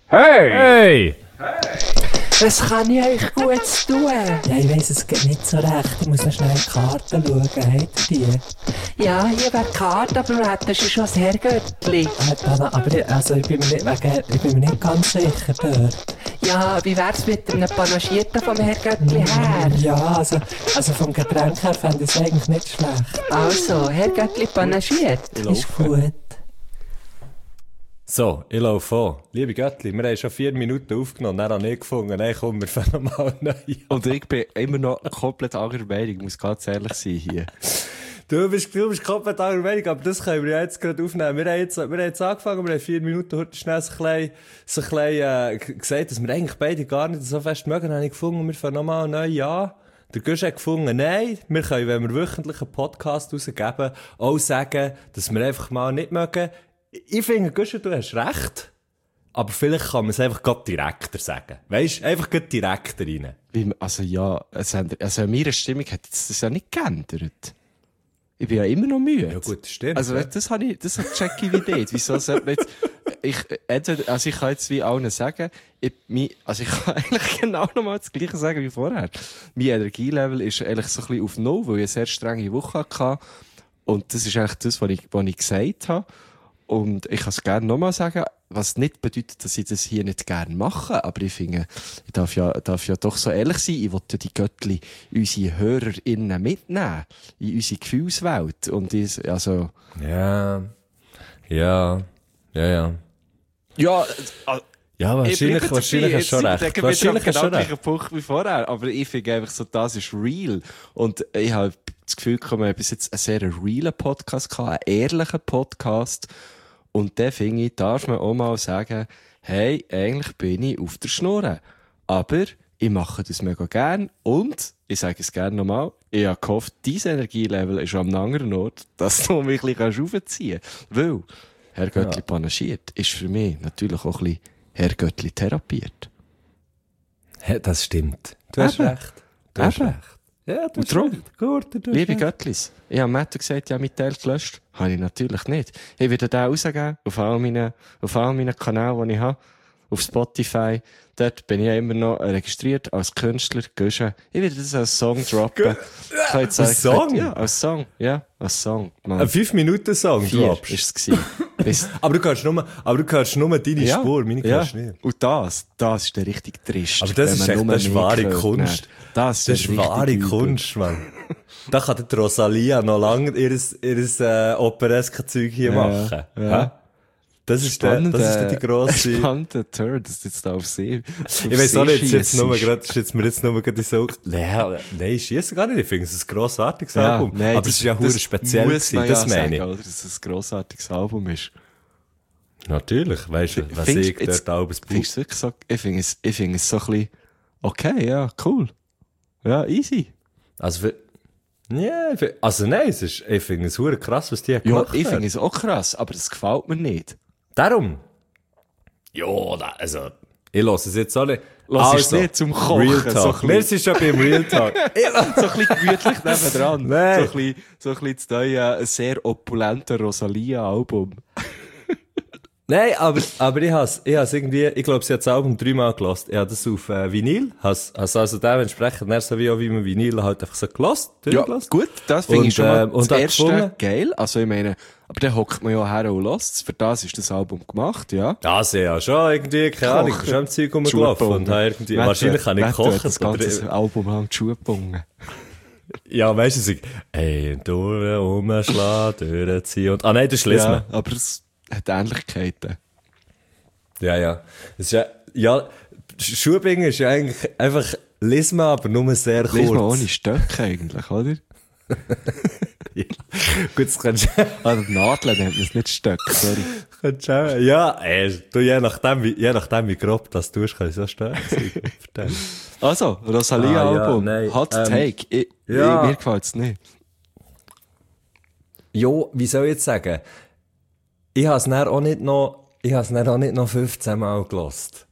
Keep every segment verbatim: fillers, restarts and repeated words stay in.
Hey! Hey! Was kann ich euch Gutes tun? Ja, ich weiss es geht nicht so recht. Ich muss noch schnell in die Karten schauen. Habt ihr die? Ja, hier wäre die Karte, aber du hättest schon das Herrgöttli. Äh, Dana, aber ich, also ich, bin mir nicht, wegen, ich bin mir nicht ganz sicher dort. Ja, wie wär's mit einem Panagierten vom Herrgöttli her? Ja, also, also vom Getränk her fände ich es eigentlich nicht schlecht. Also, Herrgöttli panagiert. Ist gut. So, ich laufe an. Liebe Göttli, wir haben schon vier Minuten aufgenommen, dann habe ich gefunden, nein, komm, wir fangen mal neu an. Und ich bin immer noch komplett anderer Meinung, ich muss ganz ehrlich sein hier. Du bist, du bist komplett anderer Meinung, aber das können wir ja jetzt gerade aufnehmen. Wir haben jetzt, wir haben jetzt angefangen, wir haben vier Minuten heute schnell so ein bisschen, so ein bisschen äh, gesagt, dass wir eigentlich beide gar nicht so fest mögen. Dann habe ich gefunden, wir fangen nochmal neu an. Der Gusch hat gefunden, nein, wir können, wenn wir wöchentlich einen Podcast rausgeben, auch sagen, dass wir einfach mal nicht mögen. Ich finde, Gusch, du hast recht. Aber vielleicht kann man es einfach gerade direkter sagen. Weisst, einfach gerade direkter rein. Wie, also ja, also, also in meiner Stimmung hat das ja nicht geändert. Ich bin ja immer noch müde. Ja gut, das stimmt. Also, ja. das habe ich, das check ich wie nicht. Wieso sollte man jetzt, ich, entweder, also ich kann jetzt wie allen sagen, ich, mein, also ich kann eigentlich genau nochmal das Gleiche sagen wie vorher. Mein Energielevel ist eigentlich so ein bisschen auf Null, weil ich eine sehr strenge Woche hatte. Und das ist eigentlich das, was ich, was ich gesagt habe. Und ich kann es gerne nochmal sagen, was nicht bedeutet, dass ich das hier nicht gerne mache, aber ich finde, ich darf ja, darf ja doch so ehrlich sein, ich will ja die Göttli, unsere HörerInnen mitnehmen, in unsere Gefühlswelt. Und ich, also... Ja, ja, ja, ja. Ja, äh, Ja, wahrscheinlich, wahrscheinlich hast du schon recht. Wahrscheinlich hast du schon recht. Punkt wie vorher, aber ich finde einfach so, das ist real. Und ich habe das Gefühl, wir haben bis jetzt einen sehr realen Podcast gehabt, einen ehrlichen Podcast. Und dann finde ich, darf man auch mal sagen, hey, eigentlich bin ich auf der Schnur. Aber ich mache das mega gern. Und, ich sage es gerne nochmal, ich habe gehofft, dein Energielevel ist an einem anderen Ort, dass du mich ein bisschen raufziehen kannst. Weil, Herr Göttli ja. panagiert, ist für mich natürlich auch ein bisschen Herr Göttli therapiert. Ja, das stimmt. Du hast Eben. recht. Du hast Eben. recht. Ja, du Und hast drum, recht. Gut, du hast liebe recht. Göttlis, ich habe Matthew gesagt, ja, mit Teil gelöscht. Habe ich natürlich nicht. Ich werde den rausgeben, auf all meinen, auf all meinen Kanälen, die ich habe. Auf Spotify. Dort bin ich ja immer noch registriert als Künstler, Gösche. Ich werde das als Song droppen. Ich kann jetzt Als sagen, Song? Ja, als Song. Ja, als Song. Mann. Ein fünf Minuten Song Vier droppst. ist es gewesen. Bis- Aber du hörst nur, aber du hörst nur deine ja, Spur, meine ja. hörst du nicht. Und das, das ist der richtig trist. Aber das wenn ist man echt, nur das ist mich wahre hört, Kunst. ne? Das, Das ist richtig wahre übel. Kunst, Mann. Da kann die Rosalia noch lange ihr, ihr äh, Opereska-Zeug hier Ja, machen. ja. Hä? Das ist der, das ist der die grosse... Spannender Turn, das jetzt da auf See. Ich weiss auch nicht, ist jetzt nur grad, ist jetzt mir jetzt nur gerade so, nein, nein, schiessen gar nicht, ich finde es ein grossartiges Ja, Album. nein, aber es ist ja hure speziell muss man gewesen, das ja meine ich. sagen, oder, dass es ein grossartiges Album ist. Natürlich, weisst du, was Findest- ich jetzt- dort Albums Findest du es wirklich so, ich finde es, ich finde es so ein bisschen, okay, ja, cool. Ja, easy. Also, für, ja, ich find- also nein, es ist, ich finde es hure krass, was die Ja, gemacht ich haben. finde es auch krass, aber es gefällt mir nicht. Darum. Ja, da, also, ich lasse es jetzt auch nicht. Lass es also, nicht zum Kochen, Real so ein Talk. bisschen. Wir sind schon beim Real Talk. So ein bisschen gemütlich nebendran. Nein. So ein bisschen, so ein bisschen das neue, sehr opulente Rosalia-Album. Nein, aber, aber ich has, ich has irgendwie, ich glaube, sie hat das Album dreimal gelost. Ich habe das auf äh, Vinyl, has, has also dementsprechend, dann so wie auch wie man Vinyl halt einfach so gelost, Ja, durchgelost. gut, das finde Und, ich schon mal ähm, und das hab erste gefunden- geil. Also ich meine, aber dann hockt man ja her und lässt Für das ist das Album gemacht, ja. Ja, sie ja schon irgendwie, keine Ahnung, Kochen. schon am Zeug rumgelaufen und habe irgendwie, Wette- wahrscheinlich habe ich Wette hat gekocht. das aber- ganze Album lang die Schuhe gebungen. Ja, weißt du, sie, ey, durch, umschlagen, durchziehen und, ah nein, das ist Lismen. Ja, aber es hat Ähnlichkeiten. Ja, ja. Es ist ja, ja, Schuhbingen ist ja eigentlich einfach Lisma, aber nur sehr kurz. Lies mal ohne Stöcke eigentlich, oder? Ja. Gut, das kannst du, Ah, die Nadeln nennt man es nicht Stöcke, sorry. kannst du auch, ja, ey, du, je nachdem, wie, je nachdem, wie grob das tust, kann ich so stark sein. Verstehen. Also, Rosalia-Album, Ah, ja, nein, Hot ähm, Take. Ich, ja. ich, mir gefällt es nicht. Jo, wie soll ich jetzt sagen? Ich habe es dann auch nicht noch, ich habe es dann auch nicht noch fünfzehn Mal gelost.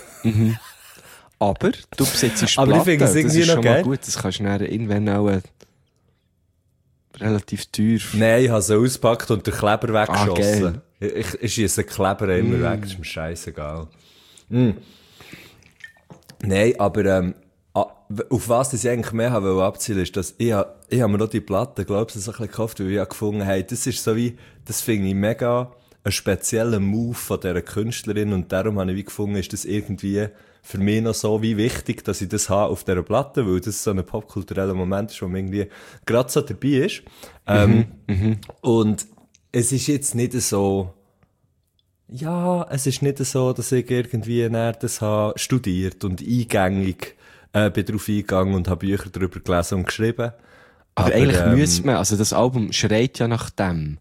Aber du besitzt Aber ich Platten, finde es irgendwie das ist noch schon mal geil. gut. Das kannst du dann irgendwann auch äh, relativ teuer. Nein, ich habe sie ausgepackt und den Kleber Ah, weggeschossen. geil. ich ich schiesse den Kleber immer weg, das ist mir scheißegal. Mm. Nein, aber ähm, auf was ich eigentlich mehr habe abzielen ist, dass ich, ich habe mir noch die Platte, glaube ich, so ein bisschen gekauft, weil ich habe gefunden, hey, das ist so wie, das finde ich mega einen speziellen Move von dieser Künstlerin und darum habe ich wie gefunden, ist das irgendwie für mich noch so wie wichtig, dass ich das habe auf dieser Platte, weil das so ein popkultureller Moment ist, wo man irgendwie gerade so dabei ist. Ähm, mhm. Und es ist jetzt nicht so, ja, es ist nicht so, dass ich irgendwie näher das habe studiert und eingängig äh, bin drauf eingegangen und habe Bücher darüber gelesen und geschrieben. Aber, Aber eigentlich ähm, müsste man, also das Album schreit ja nach dem.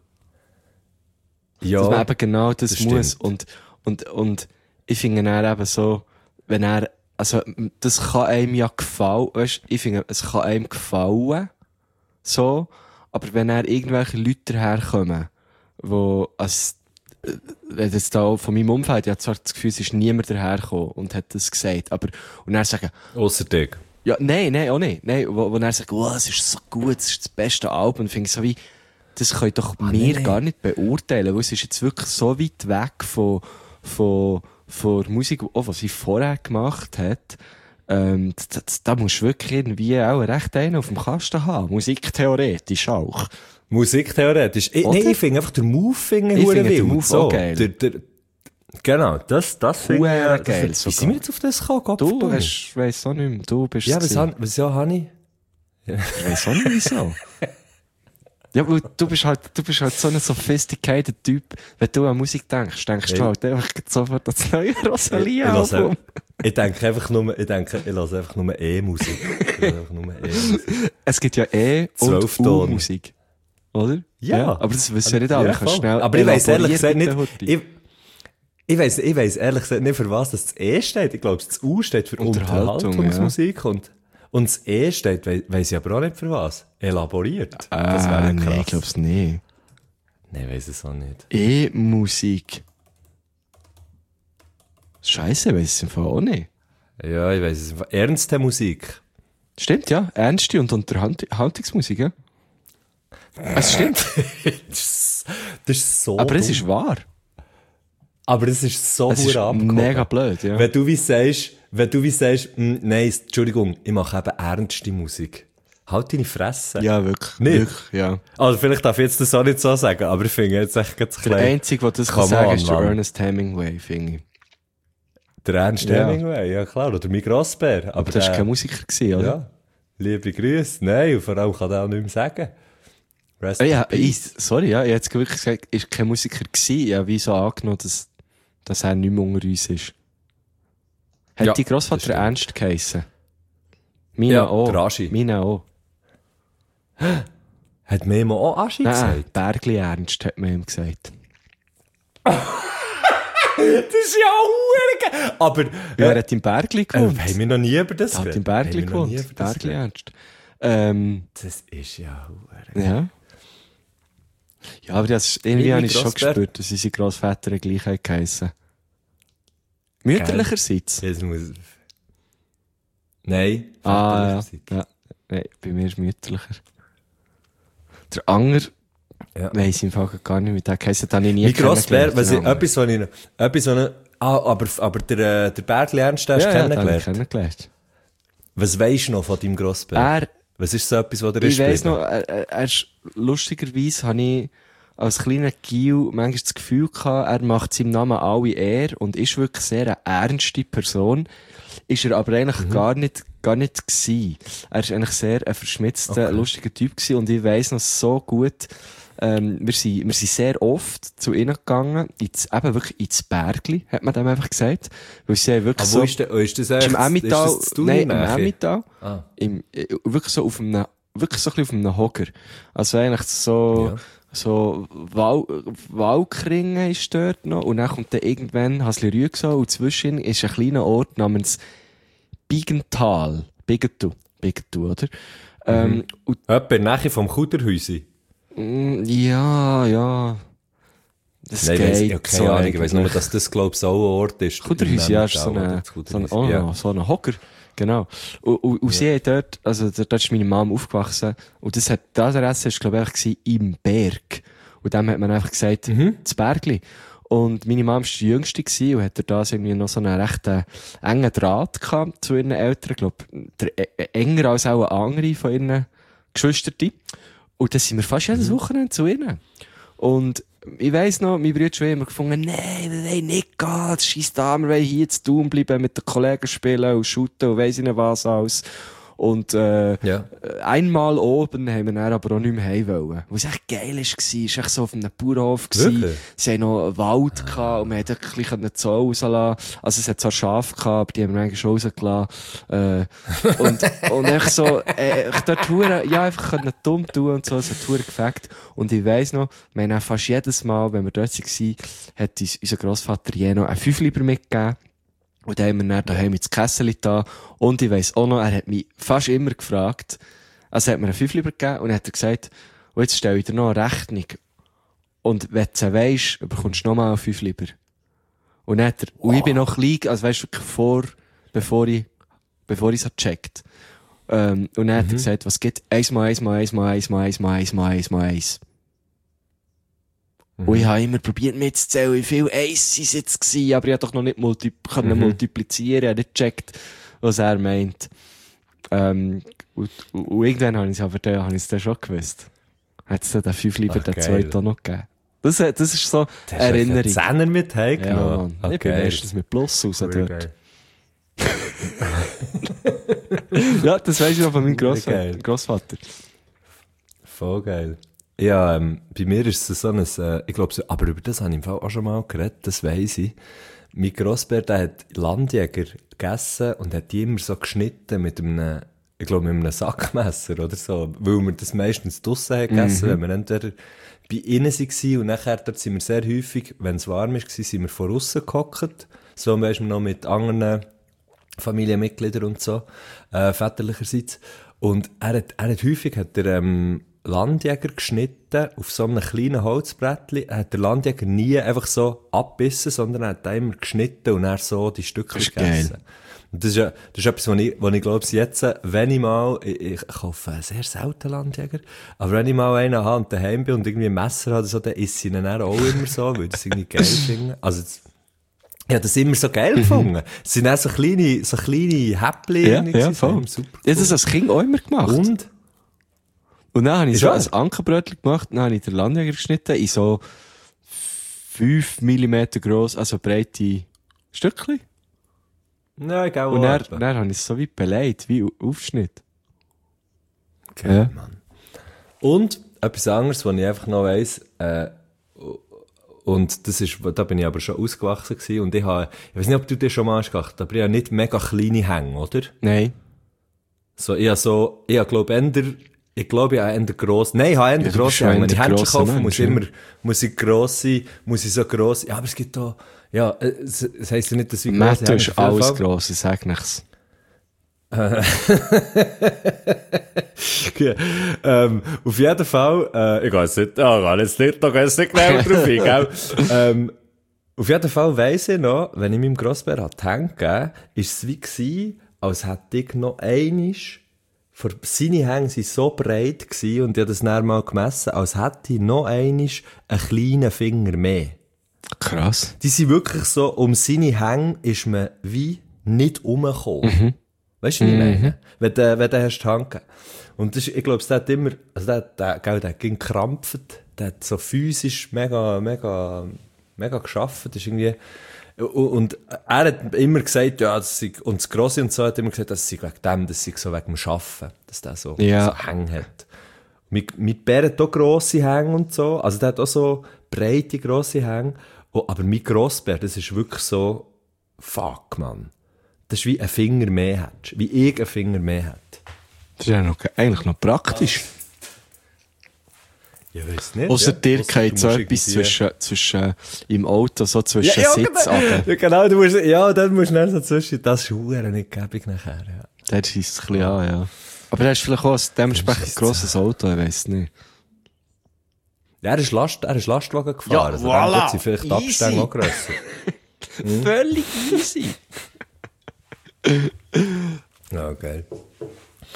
Ja, Dass man eben genau das, das muss. stimmt. Und, und, und ich finde dann eben so, wenn er, also, das kann einem ja gefallen, weißt, ich finde, es kann einem gefallen, so, aber wenn er irgendwelche Leute daherkommen, wo, als, wenn jetzt da von meinem Umfeld, ich habe zwar das Gefühl, es ist niemand dahergekommen und hat das gesagt, aber, und er sagen, ausser dich. ja, nein, nein, auch nicht, nein, wo, wo er sagt, oh, es ist so gut, es ist das beste Album, finde ich so wie, das können doch Ah, wir nee. gar nicht beurteilen, weil es ist jetzt wirklich so weit weg von, von, von der Musik, auch was sie vorher gemacht hat. Ähm, da, da, da musst du wirklich irgendwie auch recht einen auf dem Kasten haben. Musiktheoretisch auch. Musiktheoretisch. Ich, nee, Oder? ich finde einfach den Move finde ich Ich hure finde den wild. Move so. auch geil. Der, der, genau, das, das finde ich. Hure äh, geil Wie sogar. sind wir jetzt auf das gekommen? Gott Du verdammt. hast, weiss auch nicht mehr, du bist Ja, es was, gewesen. han- was ja, habe ich? Ich weiss auch nicht wieso. Ja, weil du bist halt, du bist halt so ein sophisticated Typ. Wenn du an Musik denkst, denkst du Hey. halt einfach sofort an das neue Ich, ich, lasse Rosalia-Album. einfach- ich denke einfach nur, ich denke, ich lasse einfach nur E-Musik. Ich lasse einfach nur E-Musik. Es gibt ja E- und Zwölfton. U-Musik. Oder? Ja. Aber das wissen ja nicht alle. Ja, Ich kann voll. schnell Aber ich weiss ehrlich gesagt nicht, elaborieren, bitte, ich, ich weiss, ich weiss ehrlich gesagt nicht, für was das E steht. Ich glaube, das U steht für Unterhaltung, Unterhaltungsmusik und, und das E steht, we- weiss ich aber auch nicht für was. Elaboriert. Äh, Das wäre ja nee, krass. ich glaub's nicht. Nein, weiss es auch nicht. E-Musik. Scheiße, ich weiss es im Fall auch nicht. Ja, ich weiss es. Ernste Musik. Stimmt, ja. Ernste und Unterhaltungsmusik, ja. Es stimmt. Das ist, das ist so Aber es dumm. ist wahr. Aber es ist so Es ist hure abgehoben. mega blöd, ja. Wenn du wie sagst, wenn du wie sagst, mm, nein, Entschuldigung, ich mache eben ernste Musik. Halt deine Fresse. Ja, wirklich. Nicht? Wirklich, ja. Also vielleicht darf ich jetzt das auch nicht so sagen, aber ich finde jetzt echt ganz Der klein. Einzige, der das kann Come sagen on, ist der Mann. Ernest Hemingway, finde ich. Der Ernst Ja. Hemingway, ja klar, oder mein Grossbär. Aber Aber das war der- kein Musiker, gewesen, oder? Ja, liebe Grüße. Nein, und vor allem kann er auch nicht mehr sagen. Rest Ah, ja, in peace. ich, sorry, ja, ich hätte jetzt wirklich gesagt, ist kein Musiker gewesen. Ja, wie so angenommen, dass, dass er nicht mehr unter uns ist. Hat Ja, die das Grossvater stimmt. Ernst geheissen? Meine Ja, auch. der Aschi. Meine auch. Hat Memo auch Aschi Nein, gesagt? Bergli Ernst, hat man ihm gesagt. Das ist ja auch geil. Aber, Ja, er äh, hat im Bergli äh, gewohnt. haben wir noch nie über das Er hat geredet? im Bergli Haben wir noch nie gewohnt. über das Bergli geredet? Ernst. Ähm, Das ist ja hure. ja. Ja, aber das, irgendwie Meine habe ich schon Grossbär- gespürt, dass unsere Grossväter gleich haben geheissen. Mütterlicherseits. Das muss... Nein. Ah, ja. väterlicherseits. ja. Nein, bei mir ist es mütterlicher. Der Anger, Ja. weiss ich im Fall gar nicht, mit dem geheissen, den habe ich nie Mein Grossbär, kennengelernt, was den ich, Anger. etwas, was ich noch, etwas, was ich, ah, aber, aber der, äh, der Bergli Ernst, den hast ja, du ja, den habe ich kennengelernt. kennengelernt. Was weisst du noch von deinem Grossbär? Er, Was ist so etwas, was dir ich ist weiss geblieben? noch, er, er, er ist, lustigerweise habe ich als kleiner Gil manchmal das Gefühl gehabt, er macht seinem Namen alle Ehre und ist wirklich sehr eine ernste Person. Ist er aber eigentlich Mhm. gar nicht, gar nicht gewesen. Er ist eigentlich sehr ein verschmitzter, Okay. lustiger Typ gewesen und ich weiss noch so gut, ähm, wir sind, wir sind sehr oft zu ihnen gegangen, ins, eben wirklich ins Bergli, hat man dem einfach gesagt. Weil sie haben wirklich Aber so, wo ist, der, oh, ist das ist echt? im Emmental, ist das zu nein, im Nähe? Emmental, Ah. im, äh, wirklich so auf einem, wirklich so ein bisschen auf einem Hocker. Also eigentlich so, Ja. so Wal Walkringen ist dort noch und dann kommt dann irgendwann Hasli-Rüegsau und zwischen ist ein kleiner Ort namens Bigental. Bigetu. Bigetu, oder? Ähm, und, Etwa nachher vom Kuderhäusi. mm, ja, ja. Das Nein, ich geht weiss, ich habe keine so Ahnung. Ich weiss nur, eigentlich. dass das, glaube ich, so ein Ort ist. Kuderhäusi, ja, ist so Emmental, oder? eine, Das so ein, Kuderhäusi, oh, ja. so ein Hocker. Genau. Und, und, und sie hat dort, also dort ist meine Mom aufgewachsen. Und das hat, die Adresse ist, glaube ich, gewesen, im Berg. Und dem hat man einfach gesagt, Mhm. das Bergli. Und meine Mom war die Jüngste gewesen und hatte da irgendwie noch so einen recht äh, engen Draht gehabt zu ihren Eltern. Ich glaube, der, äh, enger als auch andere von ihren Geschwistern. Und dann sind wir fast jedes Wochenende zu ihnen. Und ich weiss noch, mein Bruder schon immer gefunden, nein, wir wollen nicht gehen, scheiss da, wir wollen hier zu tun bleiben, mit den Kollegen spielen und shooten und weiss ich nicht was alles. Und äh, Ja. einmal oben haben wir dann aber auch nicht mehr heim wollen. Was echt geil war, es war echt so auf einem Bauernhof. Wirklich? Sie haben noch einen Wald gehabt und wir konnten ein bisschen den Zoo rauslassen. Also es hat zwar Schafe gehabt, aber die haben wir eigentlich schon rausgelassen. Äh, und, und echt so, äh, ich dort hure, ja, einfach können dumm tun und so, es hat hure gefackt. Und ich weiss noch, wir haben auch fast jedes Mal, wenn wir dort waren, hat uns unser Grossvater je noch einen Fünfliber mitgegeben. Und dann haben wir dann daheim ins Kessel da. Und ich weiss auch noch, er hat mich fast immer gefragt, also er hat mir einen Fünfliber gegeben und hat er gesagt, und jetzt stelle ich dir noch eine Rechnung. Und wenn du sie weisst, bekommst du noch mal einen Fünfliber. Und dann hat er, wow. Und ich bin noch klein, also weisst du, wirklich vor, bevor ich, bevor ich es hat gecheckt. Ähm, und dann mhm. hat er gesagt, was gibt? Eins mal eins mal eins mal eins mal eins mal eins mal eins mal eins. Mhm. Und ich habe immer probiert mitzuzählen, wie viel Eins sind es jetzt gewesen, aber ich habe doch noch nicht multi- können mhm. multiplizieren, ich habe nicht gecheckt, was er meint. Ähm, und, und, und irgendwann habe ich es aber dann, habe ich es dann schon gewusst. Hat es dann den fünf lieber den zweiten auch noch gegeben. Das, das ist so das Erinnerung. Hast du einen Zehner mit heimgenommen? Ja, Mann. Okay. Ich bin meistens mit Plus raus dort. Geil. Ja, das weiss ich noch von meinem Grossvater. Grossvater. Voll geil. Ja, ähm, bei mir ist es so ein, äh, ich glaube, so, aber über das habe ich im Fall auch schon mal geredet, das weiss ich. Mein Grossbär, der hat Landjäger gegessen und hat die immer so geschnitten mit einem, ich glaube, mit einem Sackmesser oder so, weil wir das meistens draussen haben gegessen, mhm. wenn wir entweder bei ihnen waren und nachher dort sind wir sehr häufig, wenn es warm war, sind wir von aussen gehockt, so weisst man noch mit anderen Familienmitgliedern und so, äh, väterlicherseits. Und er hat, er hat häufig, hat er, ähm, Landjäger geschnitten auf so einem kleinen Holzbrettchen. Er hat der Landjäger nie einfach so abbissen, sondern er hat immer geschnitten und er so die Stücke gegessen. Geil. Und das ist ja, das ist etwas, was ich, was ich glaube, jetzt, wenn ich mal, ich, ich kaufe sehr selten Landjäger, aber wenn ich mal einen habe und daheim bin und irgendwie ein Messer habe, so, dann isst ich ihn dann auch immer so, weil ich das irgendwie geil finde. Also, das, ich habe das immer so geil gefunden. Es sind auch so kleine, so kleine Häppchen. Ja, ja, voll. Super cool. Ja, das als Kind auch immer gemacht. Und? Und dann habe ich so ein Ankerbrötchen gemacht, dann habe ich den Landjäger geschnitten in so fünf Millimeter gross, also breite Stückchen. Nein, ich Und dann, dann habe ich es so wie beleidigt, wie Aufschnitt. Okay, ja. Mann. Und etwas anderes, was ich einfach noch weiss, äh, und das ist, da bin ich aber schon ausgewachsen gewesen, und ich habe, ich weiß nicht, ob du dir schon mal hast gedacht, aber ich habe nicht mega kleine Hänge, oder? Nein. So, ich habe so, ich habe glaube ich, ich glaube, ich habe eher gross, nein, ich habe eher ja, grosse Hänge. Wenn ich Händchen kaufe, muss ich immer, muss ich gross sein, muss ich so gross, ja, aber es gibt da, ja, es, es heisst ja nicht, dass ich gross Mathe ist alles Fall. Gross, ich sag nichts. Okay. ähm, auf jeden Fall, äh, ich gehe jetzt nicht, oh, ich gehe jetzt nicht, da gehe jetzt nicht genau drauf hin, gell? ähm, auf jeden Fall weiss ich noch, wenn ich meinem Grossbär hat die Hände gegeben, ist es wie gewesen, als hätte ich noch einisch, für seine Hänge waren so breit gewesen, und ich habe das dann mal gemessen, als hätte ich noch einisch einen kleinen Finger mehr. Krass. Die sind wirklich so, um seine Hänge ist man wie nicht rumgekommen. Mhm. Weißt du, was ich meine? Mhm. Wenn du, wenn du hast die Hand gegeben. Und das ist, ich glaube, der hat immer, also der, der, der, der hat gekrampft, der hat so physisch mega, mega, mega geschafft, das ist irgendwie, und er hat immer gesagt, ja, das sei, und das Grosse und so hat immer gesagt, das sei wegen dem, das sei so wegen dem Schaffen, dass der so, ja. so Hänge hat. Mit, mit Bär hat auch grosse Hänge und so, also der hat auch so breite, grosse Hänge, oh, aber mein Grossbär, das ist wirklich so, fuck, man. Das ist wie ein Finger mehr hat, wie ich einen Finger mehr hätte. Das ist ja noch, eigentlich noch praktisch. Ja, weiss nicht. Ausser ja. dir geht so etwas zwischen, zwischen, im Auto, so zwischen ja, ja, Sitz genau, ja, genau, du musst, ja, dann musst du dann so zwischen, das ist verdammt nicht gäbig nachher, ja. Der schießt es ein bisschen an, ja. Aber er ist vielleicht auch ein dementsprechend grosses Auto, ich weiss nicht. Ja, er ist Last, er ist Lastwagen gefahren, ja, also voilà, dann sind vielleicht die Abstände auch grösser. hm? Völlig easy. Ja, geil.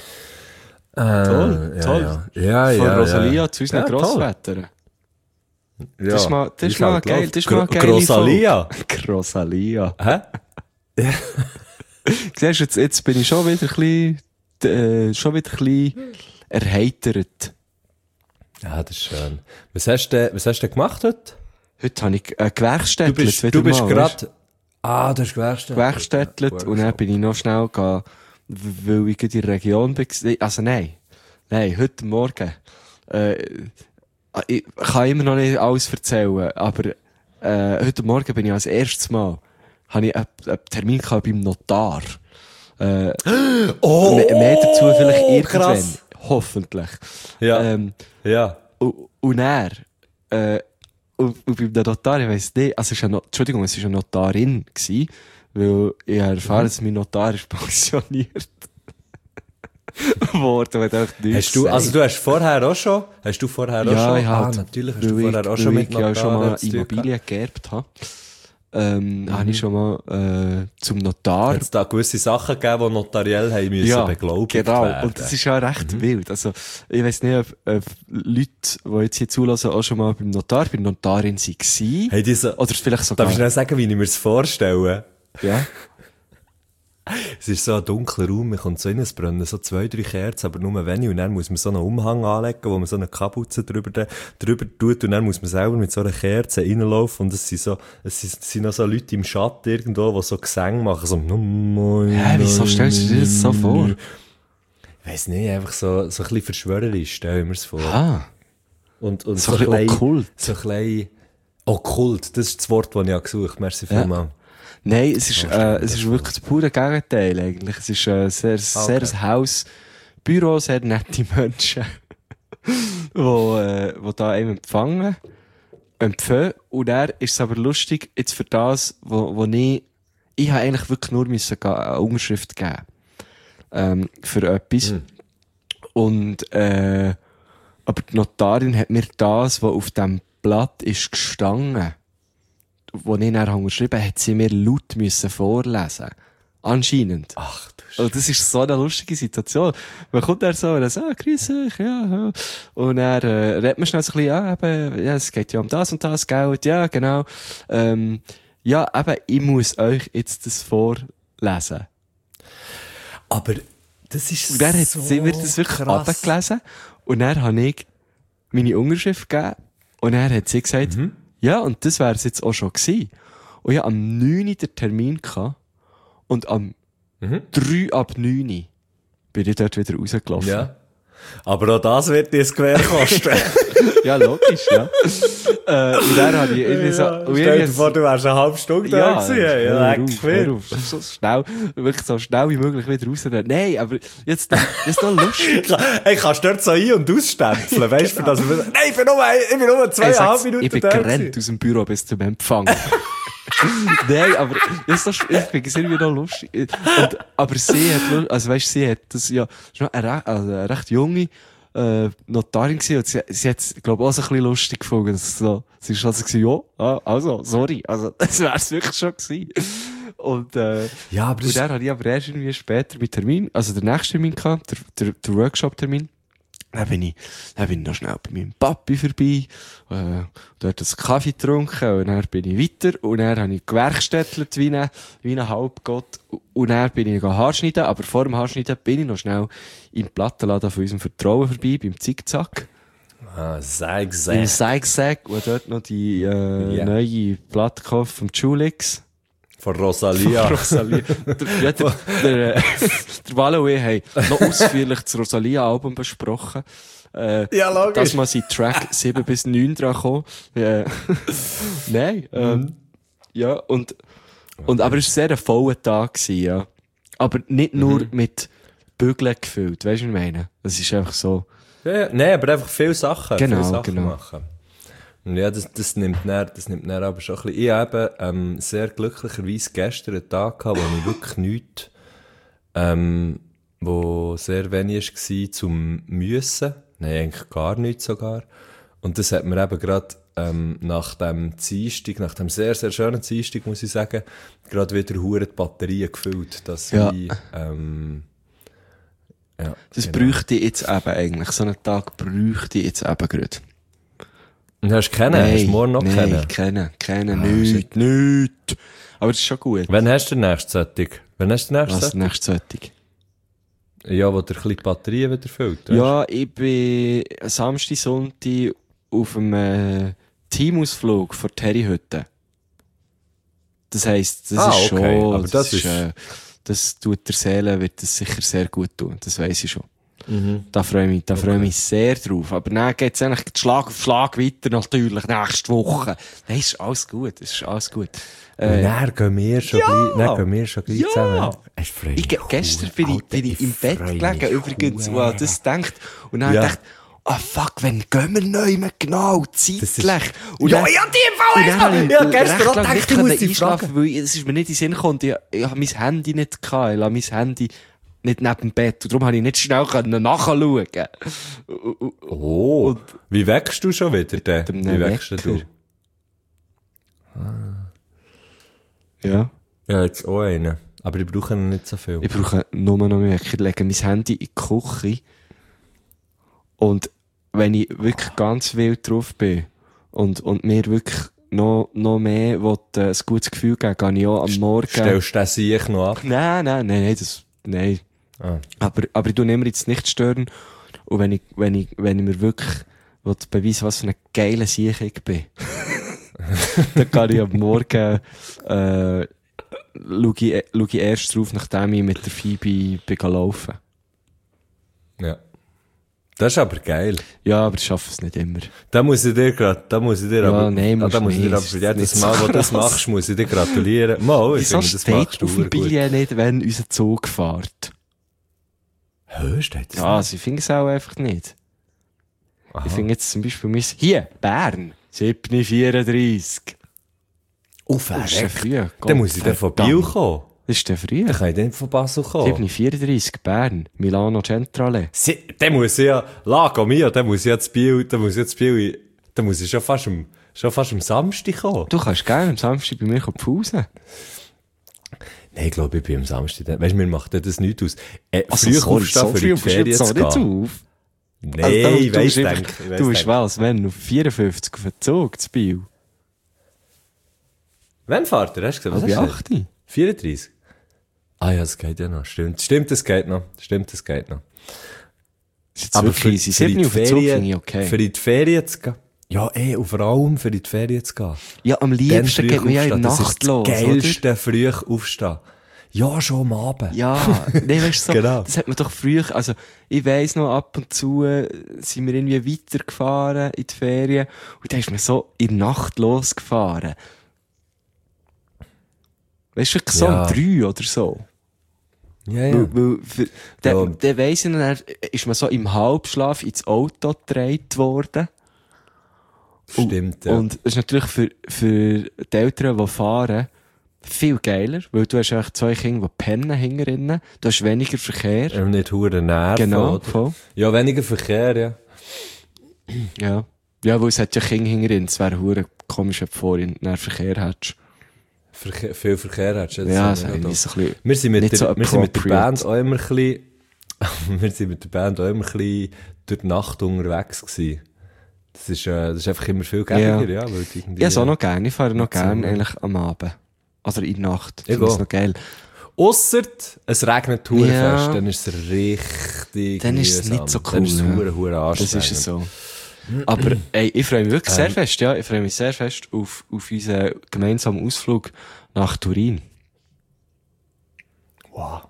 Toll, äh, toll. Ja, ja, ja. Von ja, Rosalia ja. zu unseren ja, Grossvätern. Ja, Das ist mal, das ist wie mal halt geil. läuft. Das ist mal Gro- geil. Grossalia. Grossalia. Hä? Siehst du, jetzt, jetzt bin ich schon wieder ein bisschen, äh, schon wieder ein bisschen erheitert. Ja, das ist schön. Was hast du, was hast du gemacht heute? Heute habe ich äh, Du gewerkstättelt. bist, wieder du bist mal, weisst gerade... Ah, du hast gewerkstättelt. gewerkstättelt und dann bin ich noch schnell gegangen, weil ich in der Region war. Also nein, nein, heute Morgen. Äh, ich kann immer noch nicht alles erzählen, aber äh, heute Morgen bin ich als erstes Mal habe ich einen, einen Termin gehabt beim Notar. Äh, Oh, mehr, mehr dazu vielleicht irgendwann. krass. Hoffentlich. Ja, Ähm, ja. und, und er, äh, und, und beim Notar, ich weiss nicht, also es ist eine, Entschuldigung, es war eine Notarin gewesen, weil ich habe erfahren, dass mein Notar ist pensioniert worden. Und ich nichts Hast du, sagen. also du hast vorher auch schon, hast du vorher auch Ja, schon, ich ah, halt, natürlich hast du weil vorher ich, auch schon mit weil ich ja schon mal Notaren zu tun gehabt. Immobilien geerbt habe, ähm, Mhm. habe ich schon mal äh, zum Notar. Hat es da gewisse Sachen gegeben, die notariell haben müssen Ja, beglaubigt genau. werden? Und das ist ja recht wild. Also, ich weiss nicht, ob, ob Leute, die jetzt hier zulassen, auch schon mal beim Notar, bei der Notarin waren. Hey, diese, Oder vielleicht sogar. darf ich schnell sagen, wie ich mir das vorstelle? Ja. Es ist so ein dunkler Raum, man kommt so rein, es brennen so zwei, drei Kerzen, aber nur wenig, und dann muss man so einen Umhang anlegen, wo man so eine Kapuze drüber, drüber tut, und dann muss man selber mit so einer Kerze reinlaufen, und es sind so, es sind, es sind noch so Leute im Schatten irgendwo, die so Gesänge machen, so, Hä, wieso stellst du dir das so vor? Ich weiss nicht, einfach so, so ein bisschen verschwörerisch, stell ich mir das vor. Ah. Und, und So ein bisschen okkult. So ein bisschen okkult, das ist das Wort, das ich auch gesucht habe. Merci Ja. vielmals. Nein, es ist, äh, es ist wirklich das pure Gegenteil eigentlich. Es ist äh, sehr, sehr ein Haus, Büro, sehr nette Menschen, wo, äh, wo da einem empfangen, empfangen. Und dann ist es aber lustig, jetzt für das, wo, wo ich, ich habe eigentlich wirklich nur müssen eine Unterschrift geben, ähm, für etwas. Mhm. Und, äh, aber die Notarin hat mir das, was auf dem Blatt ist gestanden, wo ich dann unterschrieben habe, hat sie mir laut müssen vorlesen. Anscheinend. Ach du Und das ist so eine lustige Situation. Man kommt dann so und dann sagt, ah, grüß euch, ja, ja. Und dann äh, redet man schnell so ein bisschen, ja, eben, ja, es geht ja um das und das Geld, ja, genau. Ähm, ja, eben, ich muss euch jetzt das vorlesen. Aber das ist Und dann hat so sie mir das wirklich krass. abgelesen. Und dann habe ich meine Unterschrift gegeben. Und dann hat sie gesagt, Mhm. ja, und das wäre es jetzt auch schon gewesen. Und ich hatte am neun den Termin gehabt. Und am Mhm. drei ab neun bin ich dort wieder rausgelaufen. Ja. Aber auch das wird dir das Gewehr kosten. Ja, logisch, ja. äh, und dann habe ich irgendwie so... und Stell dir irgendwie- vor, du wärst eine halbe Stunde da ja, gewesen. Ja, hör leck auf, hör viel. auf. So schnell, wirklich so schnell wie möglich wieder raus. Nein, aber jetzt, jetzt noch lustig. Hey, kannst du dort so ein- und ausstempeln, weißt du, für das wir... Nein, ich bin nur, ich bin nur Ey, zweieinhalb sag's, Minuten ich bin da gerannt gewesen. aus dem Büro bis zum Empfang. Nein, aber das ist doch, ich finde es irgendwie noch lustig. Und, aber sie hat, lu- also weißt, sie hat das ja, ist noch eine, re- also eine recht junge äh, Notarin gewesen, und sie, sie hat es, glaube ich, auch so ein bisschen lustig gefunden. dass So, sie ist also gewesen, ja, ah, also, sorry, also, das wäre es wirklich schon gewesen. Und, äh, Ja, aber das und dann hatte ich aber erst irgendwie später mit Termin, also der nächste Termin gehabt, der, der, der Workshop-Termin. Dann bin ich, dann bin ich noch schnell bei meinem Papi vorbei, äh, dort einen Kaffee getrunken, und dann bin ich weiter, und dann habe ich gewerkstättelt wie ein, wie ein Halbgott, und dann bin ich Haarschneiden, aber vor dem Haarschneiden bin ich noch schnell im Plattenladen von unserem Vertrauen vorbei, beim Zickzack. Ah, sag, Im sag. Zeigsack, wo dort noch die, äh, Ja. neue Platte gekauft vom Julix. Von Rosalia. Rosalia. Der, ja, der, der, äh, der Walle und ich haben noch ausführlich das Rosalia-Album besprochen. Äh, Ja, logisch. dass man sind Track sieben bis neun dran gekommen. Äh, Nein. Ähm, ja, und, und, aber es war sehr ein voller Tag gewesen, ja. Aber nicht nur mit Bügeln gefüllt, weißt du, was ich meine? Es ist einfach so. Ja, ja. Nein, aber einfach viele Sachen. Genau, viele Sachen genau. machen. Und ja, das, das nimmt dann, das nimmt dann aber schon ein bisschen. Ich habe ähm, sehr glücklicherweise gestern einen Tag gehabt, wo ich wirklich nichts, ähm, wo sehr wenig war zum Müssen. Nein, eigentlich gar nichts sogar. Und das hat mir eben gerade ähm, nach dem Dienstag, nach dem sehr, sehr schönen Dienstag, muss ich sagen, gerade wieder hure die Batterien gefüllt. Dass Ja. ich, ähm, ja, Das genau. bräuchte ich jetzt eben eigentlich. So einen Tag bräuchte ich jetzt eben gerade. Und hast du kennen? Hast du morgen noch nein, kennen? kennen, kennen, Ah, nicht, nicht. Aber das ist schon gut. Wann hast du den nächsten Sättig? Wann hast du den nächsten Was, Sättig? nächste Sättig? Ja, wo dir ein bisschen die Batterie wieder füllt. weißt? Ja, ich bin Samstag, Sonntag auf einem äh, Teamausflug vor Terryhütte. Das heisst, das Ah, ist okay, schon, aber das ist- äh, das tut der Seele, wird das sicher sehr gut tun. Das weiss ich schon. Mhm. Da freue ich mich, da freue ich mich sehr drauf. Aber dann geht es eigentlich Schlag auf Schlag weiter, natürlich, nächste Woche. Nein, ist alles gut, es ist alles gut. Und Äh, dann gehen wir schon gleich, dann gehen wir schon gleich Ja. zusammen. Ich freue mich. ich, ge- gestern bin ich, Alter, bin ich im Bett freu gelegen, mich übrigens, hure. wo ich das denkt. Und dann Ja. dachte ich, ah fuck, wenn gehen wir neu mehr genau, zeitlich. Und Ja, dann- ja, die Fall und dann habe ich Ja, gestern recht auch lang gedacht, nicht ich muss können dich einschlafen, fragen. weil ich- es ist mir nicht in den Sinn gekommen, ich, ich habe mein Handy nicht gehabt, ich habe mein Handy nicht neben dem Bett und darum habe ich nicht schnell können nachschauen. Und- und- Oh, wie wächst du schon wieder denn? Mit Wie einem wächst du? Wecker. Ja. Ja, jetzt auch einen. Aber ich brauche ihn nicht so viel. Ich brauche nur noch mehr. Ich lege mein Handy in die Küche. Und wenn ich wirklich ganz wild drauf bin und, und mir wirklich noch, noch mehr will, äh, ein gutes Gefühl geben, gehe ich auch am Morgen... Stellst du den Sieg noch ab? Nein, nein, nein, nein, das, nein. Ah. Aber, aber ich tue immer jetzt nicht stören. Und wenn ich, wenn ich, wenn ich mir wirklich will beweisen, was für ein geiler Sieg ich bin, dann kann ich am Morgen, äh, schaue ich, schaue ich erst drauf, nachdem ich mit der Phoebe bin laufen. Ja. Das ist aber geil. Ja, aber ich schaffe es nicht immer. Da muss ich dir grad, da muss ich dir Ja, aber, nein, ah, musst da muss ich nicht. dir aber Das für ist jedes nicht Mal, so wo du das krass. machst, muss ich dir gratulieren. Mal, ich Wieso finde, das steht machst du auf dem verdammt gut. Billett nicht, wenn unser Zug fährt? Hä, steht das Ja, nicht? also ich finde es auch einfach nicht. Aha. Ich finde jetzt zum Beispiel mein, hier, Bern, sieben Uhr vierunddreißig. Oh, Das ist ja verreckt. früh. Dann muss ich dann von Biel kommen. Das ist der früh. Dann kann ich dann von Basel kommen. sieben Uhr vierunddreißig, Bern, Milano Centrale. Sie, dann muss ich ja, Lago Mio, dann muss ich jetzt Biel, dann muss ich jetzt Biel, dann muss ich schon fast am, schon fast am Samstag kommen. Du kannst gerne am Samstag bei mir pausen. Nein, ich glaube, ich bin am Samstag. dann- Weißt du, mir macht das nichts aus. Äh, Also, früh sorry, aufstehen, so für früh in die Ferien musst du zu jetzt auch gehen. nicht auf. Nein, Also, da- ich du weiss, bist denk, einfach- ich weiss, Du bist denk. was, wenn auf vierundfünfzig auf den Zug zu Biel. Wann fahrt ihr? Hast du gesagt, was Bei hast du acht. gesagt? vierunddreißig? Ah ja, das geht ja noch. Stimmt, stimmt, das geht noch. Stimmt, das geht noch. Ist jetzt wirklich easy. für sieben Uhr auf den Zug finde ich okay. Für in die Ferien zu gehen. Ja, eh, und vor allem für in die Ferien zu gehen. Ja, am Dann liebsten früh geht man ja in der aufstehen, Nacht das los, ist das oder? geilste, früh aufstehen. Ja, schon am Abend. Ja, nee, weißt du, so, Genau. das hat man doch früher, also, ich weiss noch, ab und zu äh, sind wir irgendwie weitergefahren in die Ferien und dann ist man so in der Nacht losgefahren. Weißt du, wirklich so Ja. um drei oder so. Ja, ja. Weil, weil für, dann, Ja. dann weiss ich noch, dann ist man so im Halbschlaf ins Auto gedreht worden. Stimmt, ja. Und das ist natürlich für, für die Eltern, die fahren, viel geiler, weil du hast eigentlich zwei Kinder, die pennen hinterinnen, du hast weniger Verkehr. Ähm, nicht hure Nerven. Genau, oder? voll. Ja, weniger Verkehr, ja. Ja. Ja, weil es hat ja Kinder hinterin, es wäre hure komisch, wenn du vorhin einen Verkehr hättest. Verkehr, viel Verkehr hast du jetzt. Ja, so das nicht, ist so ein bisschen... Wir sind mit, nicht der, so wir sind mit der appropriate. Band auch immer ein bisschen, wir sind mit der Band auch immer ein bisschen durch die Nacht unterwegs gewesen. Das ist, äh, das ist einfach immer viel geiler, ja. ja weil die irgendwie, Ich habe es auch noch gerne, ich fahre noch Nicht so, gerne ne? eigentlich am Abend. Oder in der Nacht. Ich Ich finde es auch. noch geil. Ausser es regnet hure Ja. fest, dann ist es richtig Dann ist es mühsam. nicht so cool, Dann ist es ja. hure, hure Das anstrengend. ist es so. Aber ey, ich freue mich wirklich sehr Ähm. fest, ja. Ich freue mich sehr fest auf, auf unseren gemeinsamen Ausflug nach Turin. Wow.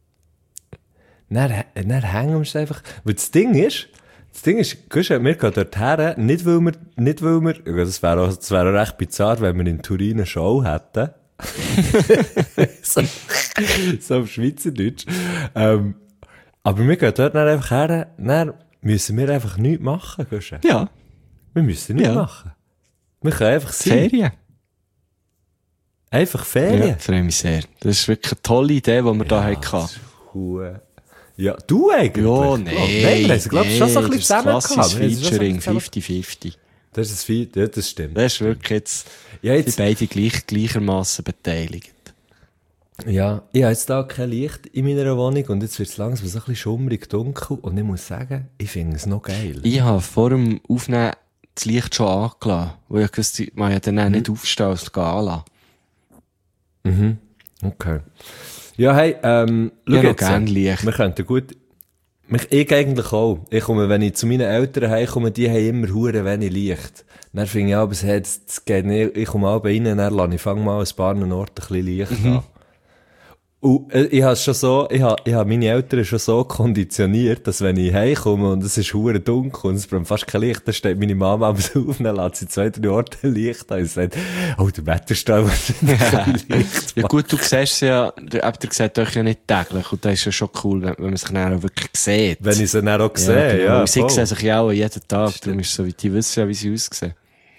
Dann, dann hängen wir es einfach. Weil das Ding ist, das Ding ist, Gusch, wir gehen dort her, nicht weil wir, nicht weil wir, ja, das wäre auch, das wäre auch recht bizarr, wenn wir in Turin eine Show hätten. so, so auf Schweizerdeutsch. Ähm, aber wir gehen dort dann einfach her, dann müssen wir einfach nichts machen, Gusch. Ja. Wir müssen nichts Ja. machen. Wir können einfach sein. Ferien. Einfach Ja, Ferien. freue mich sehr. Das ist wirklich eine tolle Idee, die wir da hatten. Hure. Ja, du eigentlich? Ja, nein. nein. Nein, wir haben glaube ich schon so ein bisschen zusammen gehabt. Klassisches Wir haben schon so ein Featuring, bisschen zusammen- fünfzig fünfzig. Das ist ein Fe- ja, das stimmt. Das ist wirklich jetzt, Ja, die jetzt, beiden gleich, gleichermaßen beteiligt. ja, ich habe jetzt da kein Licht in meiner Wohnung und jetzt wird es langsam so ein bisschen schummrig dunkel und ich muss sagen, ich finde es noch geil. Ich habe vor dem Aufnehmen das Licht schon angelassen. Weil ich wusste, man ja dann auch nicht aufstehen und es anlassen. Mhm. Okay. Ja, hey, ähm, schau Ich habe noch jetzt, gerne Licht. wir könnten gut, mich, ich eigentlich auch. Ich komme, wenn ich zu meinen Eltern heimkomme, die haben immer hure wenig Licht. Dann finde ich, aber es hat, es geht nicht, ich komme auch rein, dann lasse ich, fange mal an ein paar Orten ein bisschen Licht an. Und äh, ich habe schon so, ich habe, ich habe meine Eltern schon so konditioniert, dass wenn ich heimkomme und es ist hure dunkel und es brennt fast kein Licht, dann steht meine Mama am Auf und dann lässt sie zwei, drei Orte Licht an und sagt, oh, der Wetterstall muss Licht. Ja gut, du siehst es ja, der Äbter sieht euch ja nicht täglich und das ist ja schon cool, wenn, wenn man sich dann auch wirklich sieht. Wenn ich sie dann auch sehe, genau. ja. Und sie voll. sehen sich ja auch jeden Tag, darum ist es so, wie die wissen ja, wie sie aussehen.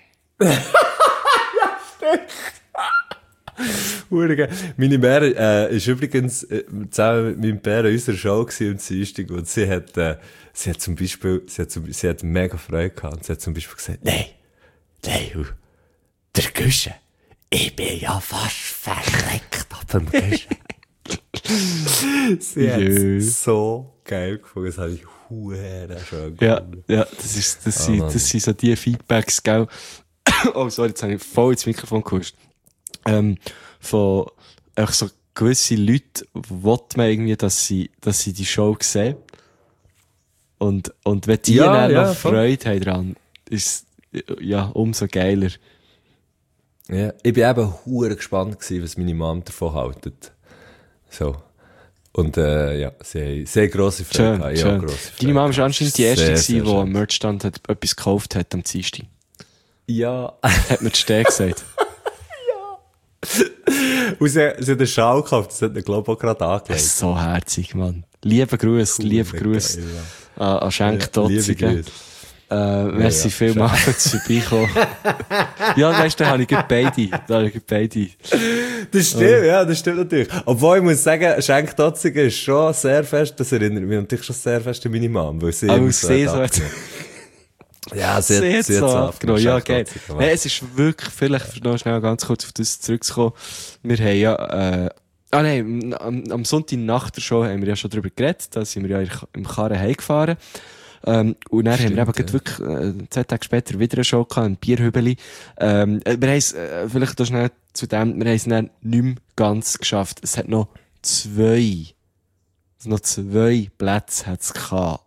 Hure Meine Bäre äh, ist übrigens äh, zusammen mit meinem Bär in unserer Show gewesen, am Dienstag und sie hat, äh, sie hat zum Beispiel, sie hat, zum, sie hat mega Freude gehabt und sie hat zum Beispiel gesagt, nein, nein, der Güsche, ich bin ja fast verreckt ab dem Güsche. Sie hat Jö. es so geil gefunden, das habe ich hure schön Ja, gefunden. ja, das ist, das Ah, sind, Mann. das sind so die Feedbacks, gell? Oh, sorry, jetzt habe ich voll ins Mikrofon gehuscht. Ähm, von, einfach so gewisse Leute will man irgendwie, dass sie, dass sie die Show sehen. Und, und wenn die Ja, dann ja, noch voll. Freude haben dran, ist, ja, umso geiler. Ja, ich bin eben hure gespannt gewesen, was meine Mom davon haltet. So. Und, äh, ja, sie, sehr grosse Freude. Schön, gehabt. Ich habe schön. grosse Freude Deine Mama war gehabt. anscheinend die erste, Sehr, gewesen, sehr die am schön. Merchstand hat, etwas gekauft hat am Dienstag. Ja. Hat mir die Steh gesagt. Und sie, sie hat den Schal gekauft, das hat der Globo auch gerade Das angelegt. ist so herzig, Mann. Liebe Grüße, liebe Hure Grüße geil, ja. an, an Schenk Liebe Dotzigen. Grüße. Äh, merci ja. vielmals fürs Vorbeikommen. Ja, weißt du, da habe ich gleich beide. Da habe ich gleich beide. Das stimmt, ja, das stimmt natürlich. Obwohl ich muss sagen, Schenk Dotzigen ist schon sehr fest, das erinnert mich natürlich schon sehr fest an meine Mom, weil sie Aber immer ich sehe so jetzt. Ja, sie Sie hat, hat sie so hat abgenommen. Ja, geil. Dotzigen Hey, es ist wirklich, vielleicht noch schnell ganz kurz auf das zurückzukommen. Wir haben ja, äh, ah nein, am, am Sonntag nach der Show haben wir ja schon darüber geredet. Da sind wir ja im Karren heimgefahren. Ähm, und dann haben wir eben ja. ja. wirklich, äh, zwei Tage später wieder eine Show gehabt, ein Bierhübeli. Ähm, äh, wir haben es, äh, vielleicht noch schnell zu dem, wir haben es dann nicht mehr ganz geschafft. Es hat noch zwei, noch zwei Plätze hat's gehabt.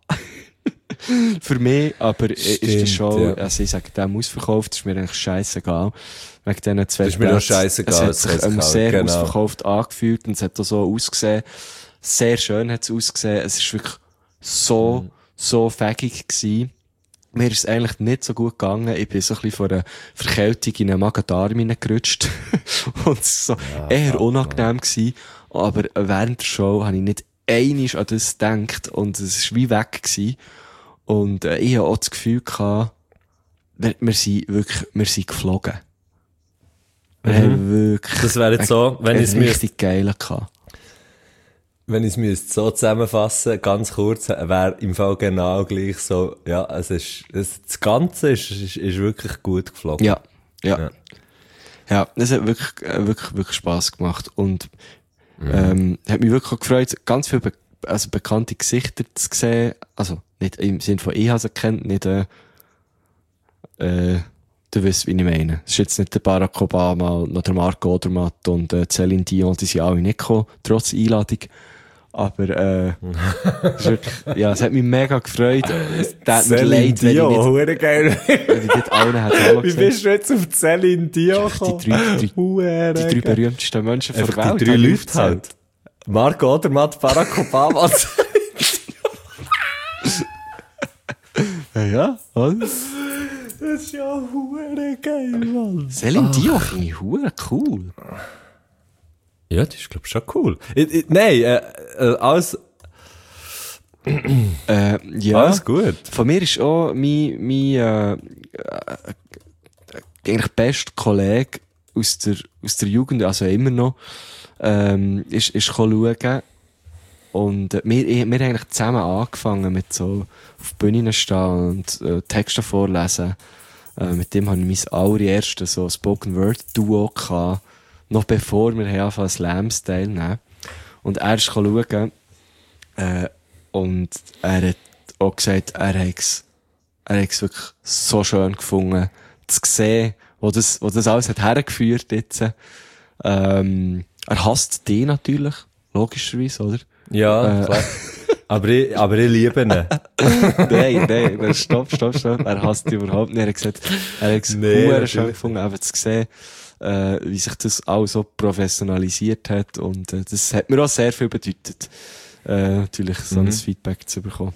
Für mich, aber ist die Stimmt, Show, ja. also ich sage, dem ausverkauft, ist mir eigentlich scheissegal. Wegen diesen zwei Das ist mir auch Plätzen. scheissegal, Es hat das sich heisst ähm, kalt, sehr genau. ausverkauft angefühlt und es hat auch so ausgesehen. Sehr schön hat es ausgesehen. Es ist wirklich so, Mhm. so fägig gewesen. Mir ist es eigentlich nicht so gut gegangen. Ich bin so ein bisschen von einer Verkältung in einen Magen-Darm hineingerutscht. Und es war so Ja, eher fuck, unangenehm gewesen. Aber während der Show habe ich nicht einmal an das gedacht und es war wie weg gewesen. Und äh, ich hatte auch das Gefühl gehabt, wir, wir sind wirklich, wir sind geflogen. Wir haben wirklich Das wäre jetzt so, wenn einen ich es müsste, richtig geilen gehabt. wenn ich es müsste so zusammenfassen, ganz kurz, wäre im Fall genau gleich so, ja, es ist, es, das Ganze ist, ist, ist wirklich gut geflogen. Ja, ja. Ja. Ja, das hat wirklich, äh, wirklich, wirklich Spass gemacht. Und, ähm, hat mich wirklich auch gefreut, ganz viele be also bekannte Gesichter zu sehen. Also, nicht im Sinne von ich habe sie kennt, nicht, äh, äh, du weißt, wie ich meine. Es ist jetzt nicht der Barack Obama, noch der Marc Odermatt und, äh, Céline Dion, die sind alle nicht gekommen, trotz Einladung. Aber, äh, es ist wirklich, ja, es hat mich mega gefreut. Es tut mir leid, wenn ich Dion, nicht, hure geil. wenn ich nicht allen hätte Hallo Wie gesagt. bist du jetzt auf Céline Dion Die gekommen? drei, die, Hure die drei geil. berühmtesten Menschen der Einfach Welt. die drei habe ich Leute aufgezählt. halt. Marc Odermatt, Barack Obama. Ja, ja. Was? Das ist ja hure geil, Mann. Céline Dion finde ich hure cool. Ja, das ist, glaub ich, schon cool. Ich, ich, nein, äh, äh, alles, Äh, ja. alles gut. Von mir ist auch mein, mein äh, äh, eigentlich bester Kollege aus der, aus der Jugend, also immer noch, ähm, ist, ist gekommen schauen. Und äh, wir, wir haben eigentlich zusammen angefangen mit so auf Bühnen stehen und äh, Texte vorlesen. Äh, mit dem habe ich mein allererstes so Spoken Word Duo gehabt, noch bevor wir haben angefangen Slams teilnehmen. Und er ist gekommen schauen, äh, und er hat auch gesagt, er hat es er hat es wirklich so schön gefunden, zu sehen, wo das, wo das alles hat hergeführt jetzt. Ähm, er hasst dich natürlich, logischerweise, oder? Ja, Äh. klar. aber, ich, aber ich liebe ihn. nein, nein, stopp, stopp, stopp. Er hasst dich überhaupt nicht. Er hat gesagt, er hat es Nee, sehr natürlich. schön gefunden, eben zu sehen, äh, wie sich das auch so professionalisiert hat. Und äh, das hat mir auch sehr viel bedeutet, äh, natürlich so Mhm. ein Feedback zu bekommen.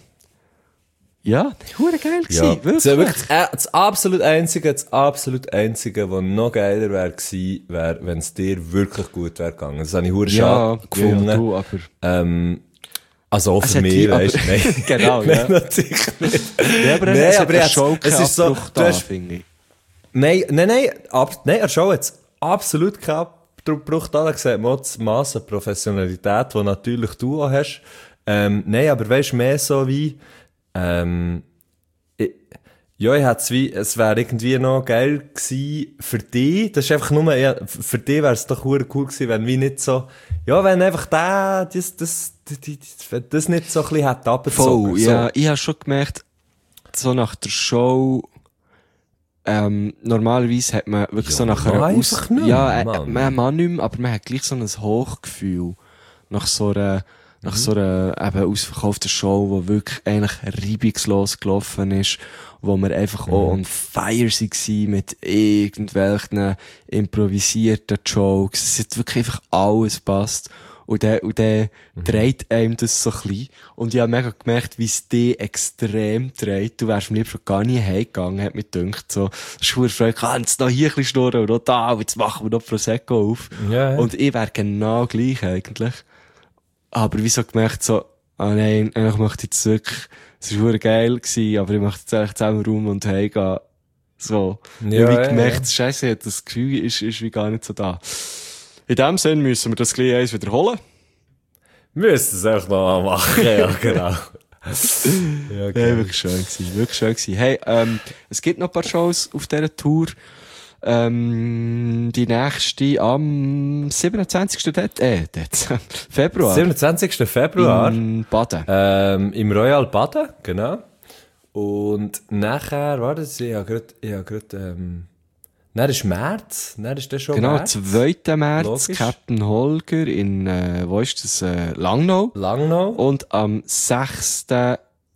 Ja, hure geil gewesen, Ja. wirklich. Das, ist wirklich das, das absolut Einzige, das absolut Einzige, was noch geiler wäre gewesen, wäre, wenn es dir wirklich gut wäre gegangen. Das habe ich hure ja, schade gefunden. ja, du, aber... Ähm, also auch Es für hat mich, die- weißt du, aber- nein. Genau, ja. Nein, natürlich nicht. Ja, aber Nein, es hat aber eine jetzt- Show es ist so, Abbruch du da, hast- finde ich. Nein, nein, nein, ab, nein, er schaut jetzt absolut keinen Abbruch da. Er sieht mal das Mass an Professionalität, die natürlich du auch hast. Ähm, nein, aber weißt du, mehr so wie, ähm, ich, ja, ich hätte es wie, es wäre irgendwie noch geil gewesen für dich. Das ist einfach nur, ja, für dich wäre es doch cool gewesen, wenn wie nicht so, ja, wenn einfach der, das, das, das, das, das nicht so ein bisschen hätte abgezogen. Voll, so. ja. Ich habe schon gemerkt, so nach der Show, ähm, normalerweise hat man wirklich Ja, so nach man einer einfach nicht mehr, ja, äh, Mann. man, man nicht mehr, aber man hat gleich so ein Hochgefühl nach so einer, nach so einer eben ausverkauften Show, wo wirklich eigentlich reibungslos gelaufen ist, wo wir einfach auch on fire waren mit irgendwelchen improvisierten Jokes. Es hat wirklich einfach alles passt. Und dann, und dann dreht einem das so ein bisschen. Und ich habe mega gemerkt, wie es dich extrem dreht. Du wärst am liebsten schon gar nie heimgegangen, hat mir gedacht. So, schwur Freude, kann jetzt noch hier ein bisschen schnurren und noch da, und jetzt machen wir noch Prosecco auf. Ja, ja. Und ich wäre genau gleich eigentlich. Aber wieso gemerkt so, ah nein, eigentlich möchte ich jetzt wirklich, es war verdammt geil gewesen, aber ich möchte jetzt eigentlich zusammen rum und heimgehen. So. Ja, ich habe ja, gemerkt, ja. Scheiße, das Gefühl ist, ist wie gar nicht so da. In dem Sinn müssen wir das gleich eins wiederholen. Wir müssen es einfach noch mal machen, ja, genau. ja, Ja, okay. wirklich schön gewesen, wirklich schön gewesen. Hey, ähm, es gibt noch ein paar Shows auf dieser Tour. Ähm, die nächste am siebenundzwanzigsten Det äh, Dezember, Februar. siebenundzwanzigsten Februar In Baden. ähm, im Royal Baden, genau. Und nachher, warte, ich habe gerade, ich habe gerade, ähm, dann ist März, dann ist das schon Genau, März. zweiten März, Logisch. Captain Holger in, äh, wo ist das, äh, Langnau. Langnau. Und am sechsten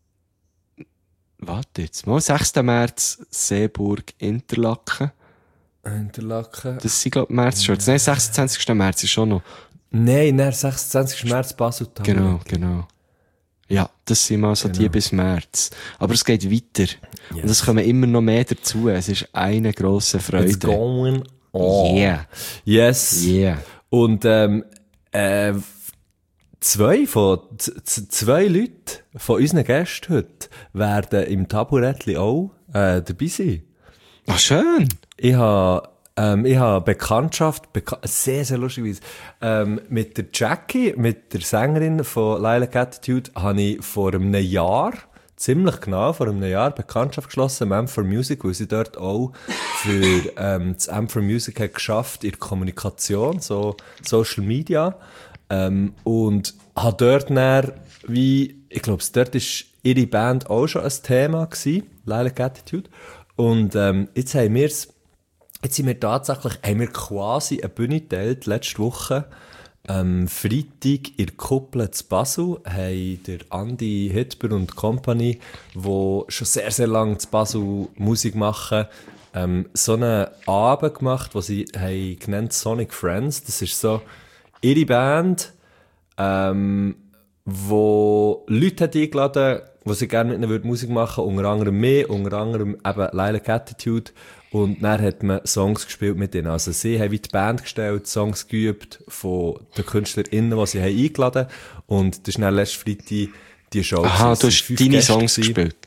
Warte jetzt mal, sechsten März Seeburg Interlaken. Interlaken. Das sind, glaube ich, März-Shirts. Nein, sechsundzwanzigsten März ist schon noch. Nein, dann sechsundzwanzigsten März Basel. Genau, genau. Ja, das sind mal so die Genau. bis März. Aber es geht weiter. Und es kommen immer noch mehr dazu. Es ist eine grosse It's Freude. going on. Yeah. Yes. Yeah. Und ähm, äh, zwei von z- z- zwei Leute von unseren Gästen heute werden im Taburettli auch äh, dabei sein. Ach, schön. Ich habe ähm, ich habe Bekanntschaft, beka sehr, sehr lustigerweise, ähm, mit der Jackie, mit der Sängerin von Lilac Attitude, habe ich vor einem Jahr, ziemlich genau vor einem Jahr, Bekanntschaft geschlossen, im M four Music, weil sie dort auch für ähm, das M four Music hat geschafft in der Kommunikation, so Social Media, ähm, und habe dort dann, wie, ich glaube, dort ist ihre Band auch schon ein Thema gewesen, Lilac Attitude, und ähm, jetzt haben wir es Jetzt sind wir tatsächlich, haben wir quasi eine Bühne geteilt, letzte Woche. Ähm, Freitag in der Kuppel zu Basel haben der Andi Hitber und Company, die schon sehr, sehr lange zu Basel Musik machen, ähm, so einen Abend gemacht, den sie haben genannt Sonic Friends. Das ist so ihre Band, ähm, wo Leute hat eingeladen, die sie gerne mit ihnen Musik machen würden, unter anderem mehr, unter anderem eben Lilac Attitude. Und dann hat man Songs gespielt mit ihnen. Also sie haben wie die Band gestellt, Songs geübt von den KünstlerInnen, die sie haben eingeladen haben. Und das ist dann letzten Freitag die Show. Aha, gewesen. du Es hast sind fünf deine Gäste Songs gewesen. gespielt.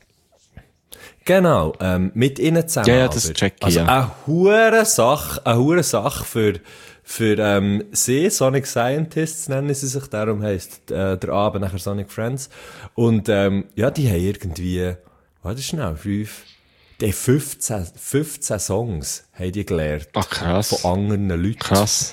Genau, ähm, mit ihnen zusammen. Ja, ja, das aber. check ich, Also ja. eine hure Sache, eine hure Sache für, für ähm, sie, Sonic Scientists nennen sie sich, darum heisst äh, der Abend nachher Sonic Friends. Und ähm, ja, die haben irgendwie, warte schnell, fünf, die haben fünfzehn, fünfzehn Songs haben die gelernt. Ach, krass. Von anderen Leuten. Krass.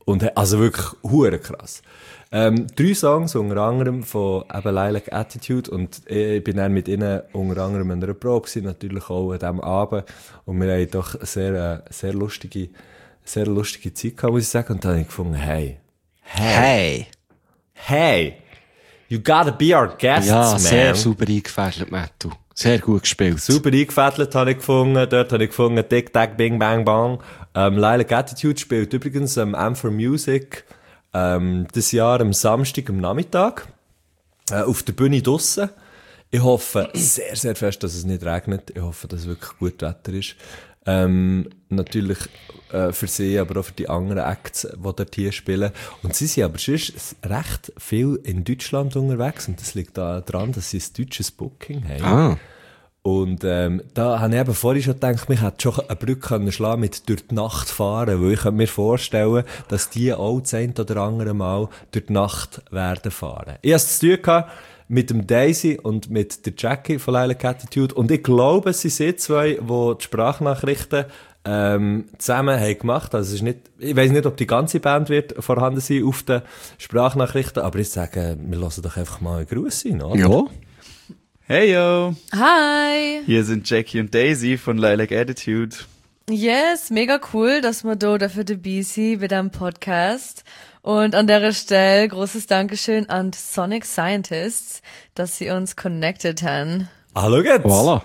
Und, also wirklich hure krass. Ähm, drei Songs, unter anderem von eben Lilac Attitude, und ich bin dann mit ihnen unter anderem in einer Probe gewesen, natürlich auch an diesem Abend, und wir haben doch sehr, äh, sehr lustige, sehr lustige Zeit gehabt, muss ich sagen, und dann habe ich gefunden, hey, hey, hey, you gotta be our guests, Ja, man. sehr sauber eingefädelt, Mattu. Sehr gut gespielt. Super eingefädelt habe ich gefunden. Dort habe ich gefunden, Tick, Tack, Bing, Bang, Bang. Ähm, Lilac Attitude spielt übrigens am ähm, M four Music ähm, dieses Jahr am Samstag am Nachmittag äh, auf der Bühne draussen. Ich hoffe sehr, sehr fest, dass es nicht regnet. Ich hoffe, dass es wirklich gut Wetter ist. Ähm, natürlich äh, für sie, aber auch für die anderen Acts, die dort hier spielen. Und sie sind aber sonst recht viel in Deutschland unterwegs. Und das liegt daran, dass sie ein deutsches Booking haben. Ah. Und ähm, da habe ich eben vorhin schon gedacht, mich hätte schon eine Brücke können schlagen mit durch die Nacht fahren, weil ich könnte mir vorstellen, dass die auch das eine oder andere Mal durch die Nacht werden fahren. Ich hatte es zu tun gehabt mit dem Daisy und mit der Jackie von Lilac Attitude, und ich glaube, es sind sie zwei, die die Sprachnachrichten ähm, zusammen haben gemacht. Also es ist nicht, ich weiss nicht, ob die ganze Band wird vorhanden sein auf den Sprachnachrichten, aber ich sage, wir lassen doch einfach mal einen Gruß sein, oder? Ja. Hey yo, Hi! hier sind Jackie und Daisy von Lilac Attitude. Yes, mega cool, dass wir da dafür dabei sind bei diesem Podcast. Und an der Stelle großes Dankeschön an Sonic Scientists, dass sie uns connected haben. Ah, schau jetzt! Voilà.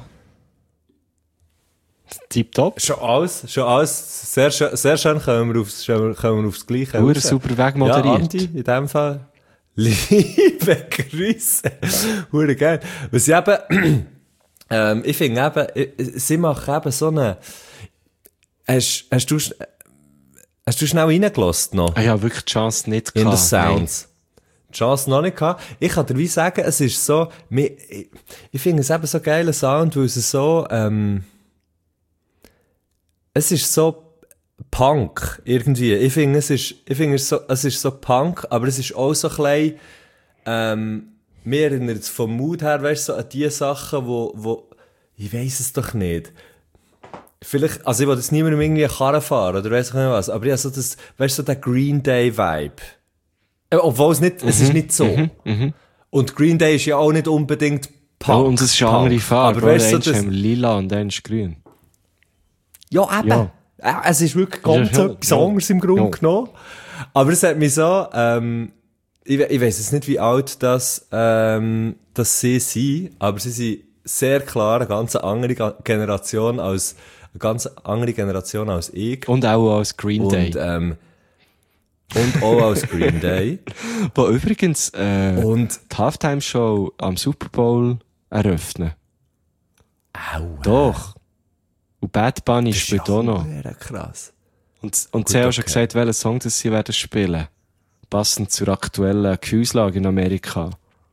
Tipptopp. Schon alles, schon alles, sehr schön, sehr schön kommen wir aufs, kommen wir aufs Gleiche Hure raus. super wegmoderiert. Ja, Andi, in dem Fall. Liebe Grüße. Hure geil. Was ich eben, ähm, ich finde eben, sie machen eben so eine, hast, hast du, hast du schnell reingelassen noch? Ich habe wirklich die Chance nicht In gehabt. den Sounds. Die Chance noch nicht gehabt. Ich kann dir wie sagen, es ist so, ich, ich finde es eben so geiler Sound, weil es so, ähm, es ist so Punk, irgendwie. Ich finde, es ist, ich finde, es, so, es ist so Punk, aber es ist auch so ein bisschen, ähm, mir erinnert es vom Mood her, weißt du, so an die Sachen, wo, wo, ich weiss es doch nicht. Vielleicht, also ich will jetzt niemandem irgendwie eine Karre fahren, oder weiss ich nicht was, aber ich habe so das, weißt du, so der Green Day Vibe. Äh, Obwohl es nicht, mhm, es ist nicht so. Mhm, mhm. Und Green Day ist ja auch nicht unbedingt Punk. Oh, und es ist eine andere Punk. Farbe. Aber weißt du, Eins das, haben lila und eins ist grün. ja, eben. Ja. Ja, es ist wirklich ganz Ja, etwas ja. anderes im Grunde Ja. genommen. Aber es hat mich so, ähm, ich, we- ich weiss jetzt nicht, wie alt das, ähm, das sie sind, aber sie sind sehr klar eine ganz andere Ga- Generation als, eine ganz andere Generation als ich. Und auch als Green Day. Und, ähm, und auch als Green Day. Wo übrigens äh, Und, die Halftime-Show am Super Bowl eröffnen. au, Doch. Und Bad Bunny das ist spielt ja auch noch. verdammt krass. Und, und Gut, sie haben auch schon okay. gesagt, welchen Song das sie werden spielen. Passend zur aktuellen Gefühlslage in Amerika.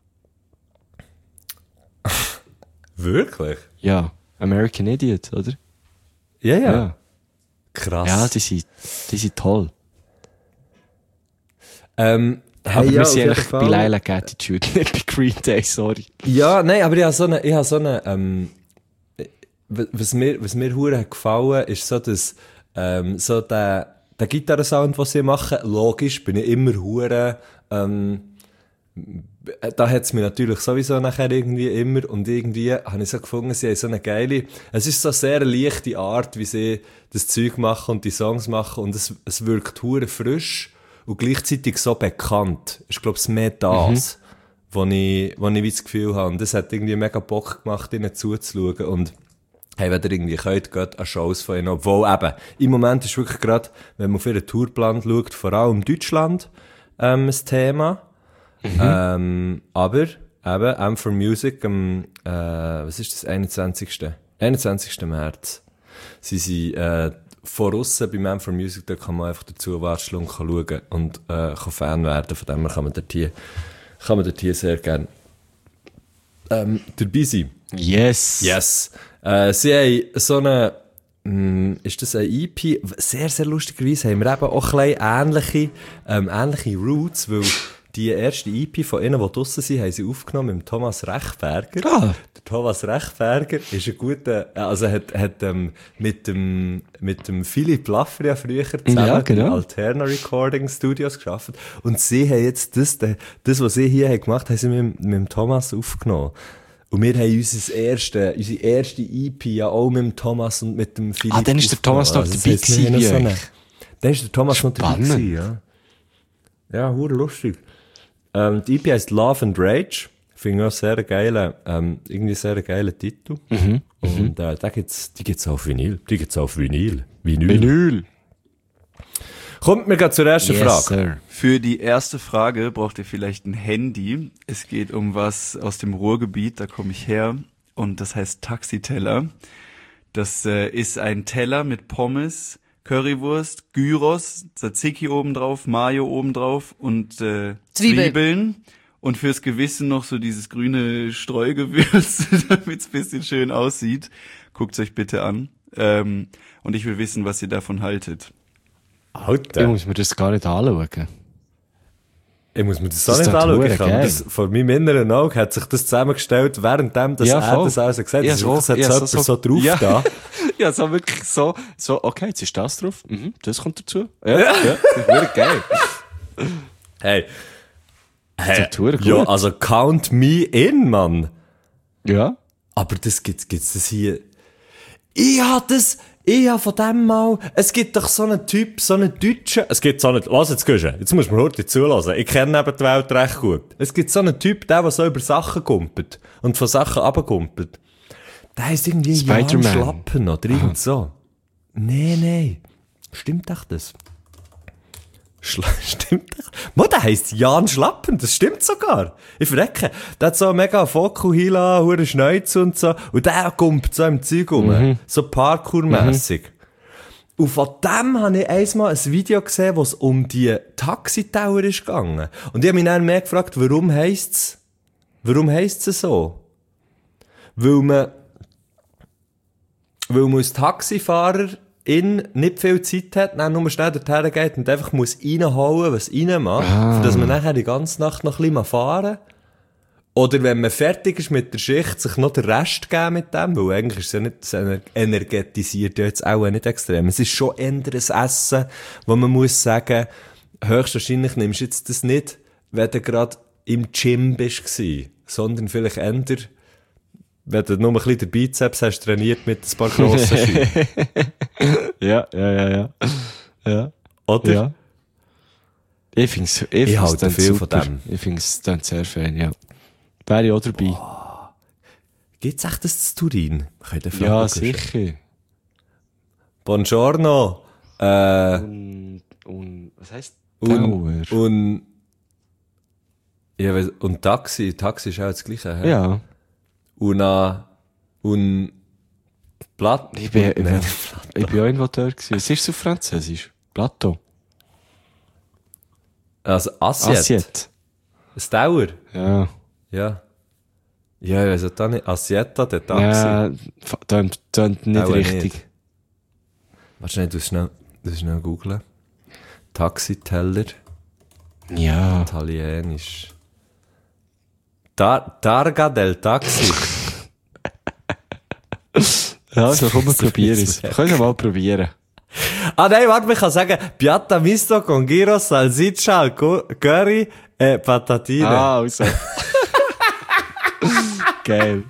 Wirklich? Ja. American Idiot, oder? Ja, ja. Ja, Krass. ja die, sind, die sind toll. ähm, Aber hey, ja, wir auf sind jeden eigentlich bei Fall. Lilac Attitude, nicht bei Green Day, sorry. Ja, nein, aber ich habe so eine, ich habe so eine, ähm, was mir, was mir hure hat gefallen, ist so, dass, ähm, so der, der Gitarrensound, den sie machen, logisch, bin ich immer hure, ähm, da hat's mir natürlich sowieso nachher irgendwie immer, und irgendwie habe ich so gefunden, sie haben so eine geile, es ist so eine sehr leichte Art, wie sie das Zeug machen und die Songs machen, und es, es wirkt hure frisch und gleichzeitig so bekannt. Ich glaube, es ist mehr das, wo ich, wo ich wie das Gefühl habe. Und das hat irgendwie mega Bock gemacht, ihnen zuzuschauen. Und hey, wenn ihr irgendwie könnt, geht an Shows von ihnen. Obwohl eben, im Moment ist wirklich gerade, wenn man auf ihren Tourplan schaut, vor allem Deutschland ähm, das Thema. Mhm. Ähm, aber eben, M four Music am, äh, was ist das, einundzwanzigsten einundzwanzigsten März. Sie sind äh, voraus beim M four Music, da kann man einfach dazu watschen und kann schauen und äh, kann Fan werden. Von dem her kann man dort hier, kann man dort hier sehr gerne ähm, dabei sein. Yes. Yes. Äh, sie haben so eine, mh, ist das ein E P? Sehr, sehr lustigerweise haben wir eben auch ein bisschen ähnliche, ähm, ähnliche Roots, weil die erste E P von ihnen, die draussen sind, haben sie aufgenommen mit Thomas Rechberger. Ah. Der Thomas Rechberger ist ein guter, also hat, hat ähm, mit dem, mit dem Philipp Laffer ja früher zusammen Ja, genau. in Alterna Recording Studios geschafft. Und sie haben jetzt das, das, was sie hier haben gemacht haben, sie mit, mit dem Thomas aufgenommen. Und wir haben unser erste, unsere erste E P ja auch mit dem Thomas und mit dem Philipp. Ah, dann ist der Thomas noch aufgenommen. dabei das heisst, wir haben gewesen, so wie eine- euch. Dann ist der Thomas noch dabei Spannend. gewesen, ja. Ja, hure lustig. Ähm, die E P heisst Love and Rage. Finde ich auch sehr geilen, ähm, irgendwie sehr geilen Titel. Mhm. Und, äh, da gibt's, die gibt's auf Vinyl. Die gibt's auf Vinyl. Vinyl. Vinyl. Kommt mir grad zur ersten Yes, Frage. sir. Für die erste Frage braucht ihr vielleicht ein Handy. Es geht um was aus dem Ruhrgebiet, da komme ich her. Und das heißt Taxiteller. Das äh, ist ein Teller mit Pommes, Currywurst, Gyros, Tzatziki obendrauf, Mayo obendrauf und äh, Zwiebeln. Zwiebeln. Und fürs Gewissen noch so dieses grüne Streugewürz, damit es ein bisschen schön aussieht. Guckt's euch bitte an. Ähm, und ich will wissen, was ihr davon haltet. Alter. Ich muss mir das gar nicht anschauen. Ich muss mir das, Das auch nicht ist doch anschauen. verdammt Ich habe geil. das, vor meinem inneren Auge hat sich das zusammengestellt, währenddem das Ja, er voll. das alles gesagt hat. Ja, Das ist so- wirklich, es hat ja, so so- jemand so drauf ja. da. Ja, so wirklich so, so, okay, jetzt ist das drauf. Mhm, das kommt dazu. Ja, ja. Das ist wirklich geil. Hey. Hey. ist verdammt gut. Ja, also count me in, Mann. Ja. Aber das gibt's, gibt's das hier. Ich hab das, ich hab von dem mal, es gibt doch so einen Typ, so einen Deutschen, es gibt so einen, lass jetzt gehen, jetzt musst du mir heute zulassen, ich kenne eben die Welt recht gut. Es gibt so einen Typ, der, der so über Sachen gumpelt und von Sachen runtergumpelt. Der heisst irgendwie Jan Spider-Man. Schlappen oder irgend so. Nee, nee. Stimmt echt das? Schla stimmt echt? Mo, der heisst Jan Schlappen, das stimmt sogar. Ich verrecke. Der hat so mega Fokuhila, hure Schnäuze und so. Und der kommt so im Zeug rum. Mhm. So Parkour-mässig. Und von dem habe ich einmal ein Video gesehen, wo es um die Taxi-Tower ist gegangen. Und ich habe mich dann mehr gefragt, warum heisst's, warum heisst's es so? Weil man, weil man als Taxifahrer in nicht viel Zeit hat, dann nur schnell dorthin geht und einfach muss reinhauen, was rein macht, Ah. für dass man nachher die ganze Nacht noch ein bisschen fahren kann. Oder wenn man fertig ist mit der Schicht, sich noch den Rest geben mit dem, weil eigentlich ist es ja nicht, es ener- energetisiert ja jetzt auch nicht extrem. Es ist schon eher ein Essen, wo man muss sagen, höchstwahrscheinlich nimmst du jetzt das nicht, wenn du gerade im Gym bist gsi, sondern vielleicht eher, wenn du nur ein bisschen den Bizeps hast trainiert mit ein paar grossen Scheiben. Ja, ja, ja, ja. Ja. Oder? Ja. Ich find's, ich Ich find's halte dann viel super. von dem. Ich find's dann sehr fein, ja. Wäre ich auch dabei. Gibt's echt das zu Turin? Könnt ihr Ja, fragen? sicher. Buongiorno. Äh, Und, und, was heisst und, Tower? und, ja, weiss- und Taxi, Taxi ist auch das Gleiche. hä? Ja. Und, äh, und, Platt. Ich bin, ich bin, Nein, ich bin auch irgendwo dort gewesen. Was ist es auf Französisch? Plateau. also, Assiette. Assiette. Das Dauer. Ja. Ja. Ja, ich weiss auch nicht. Assietta, der Taxi. Ja, tönt, tönt nicht Auch richtig. nicht. Warte schnell, du schnell, du schnell googlen. Taxiteller, Ja. italienisch. Tar Targa del Taxi. Ja, so komm, wir So probieren ist es. es. Können wir mal probieren. Ah nein, warte, man kann sagen, Piatta misto con gyros, salsiccia, al cu- curry e patatine. Ah, also. Geil.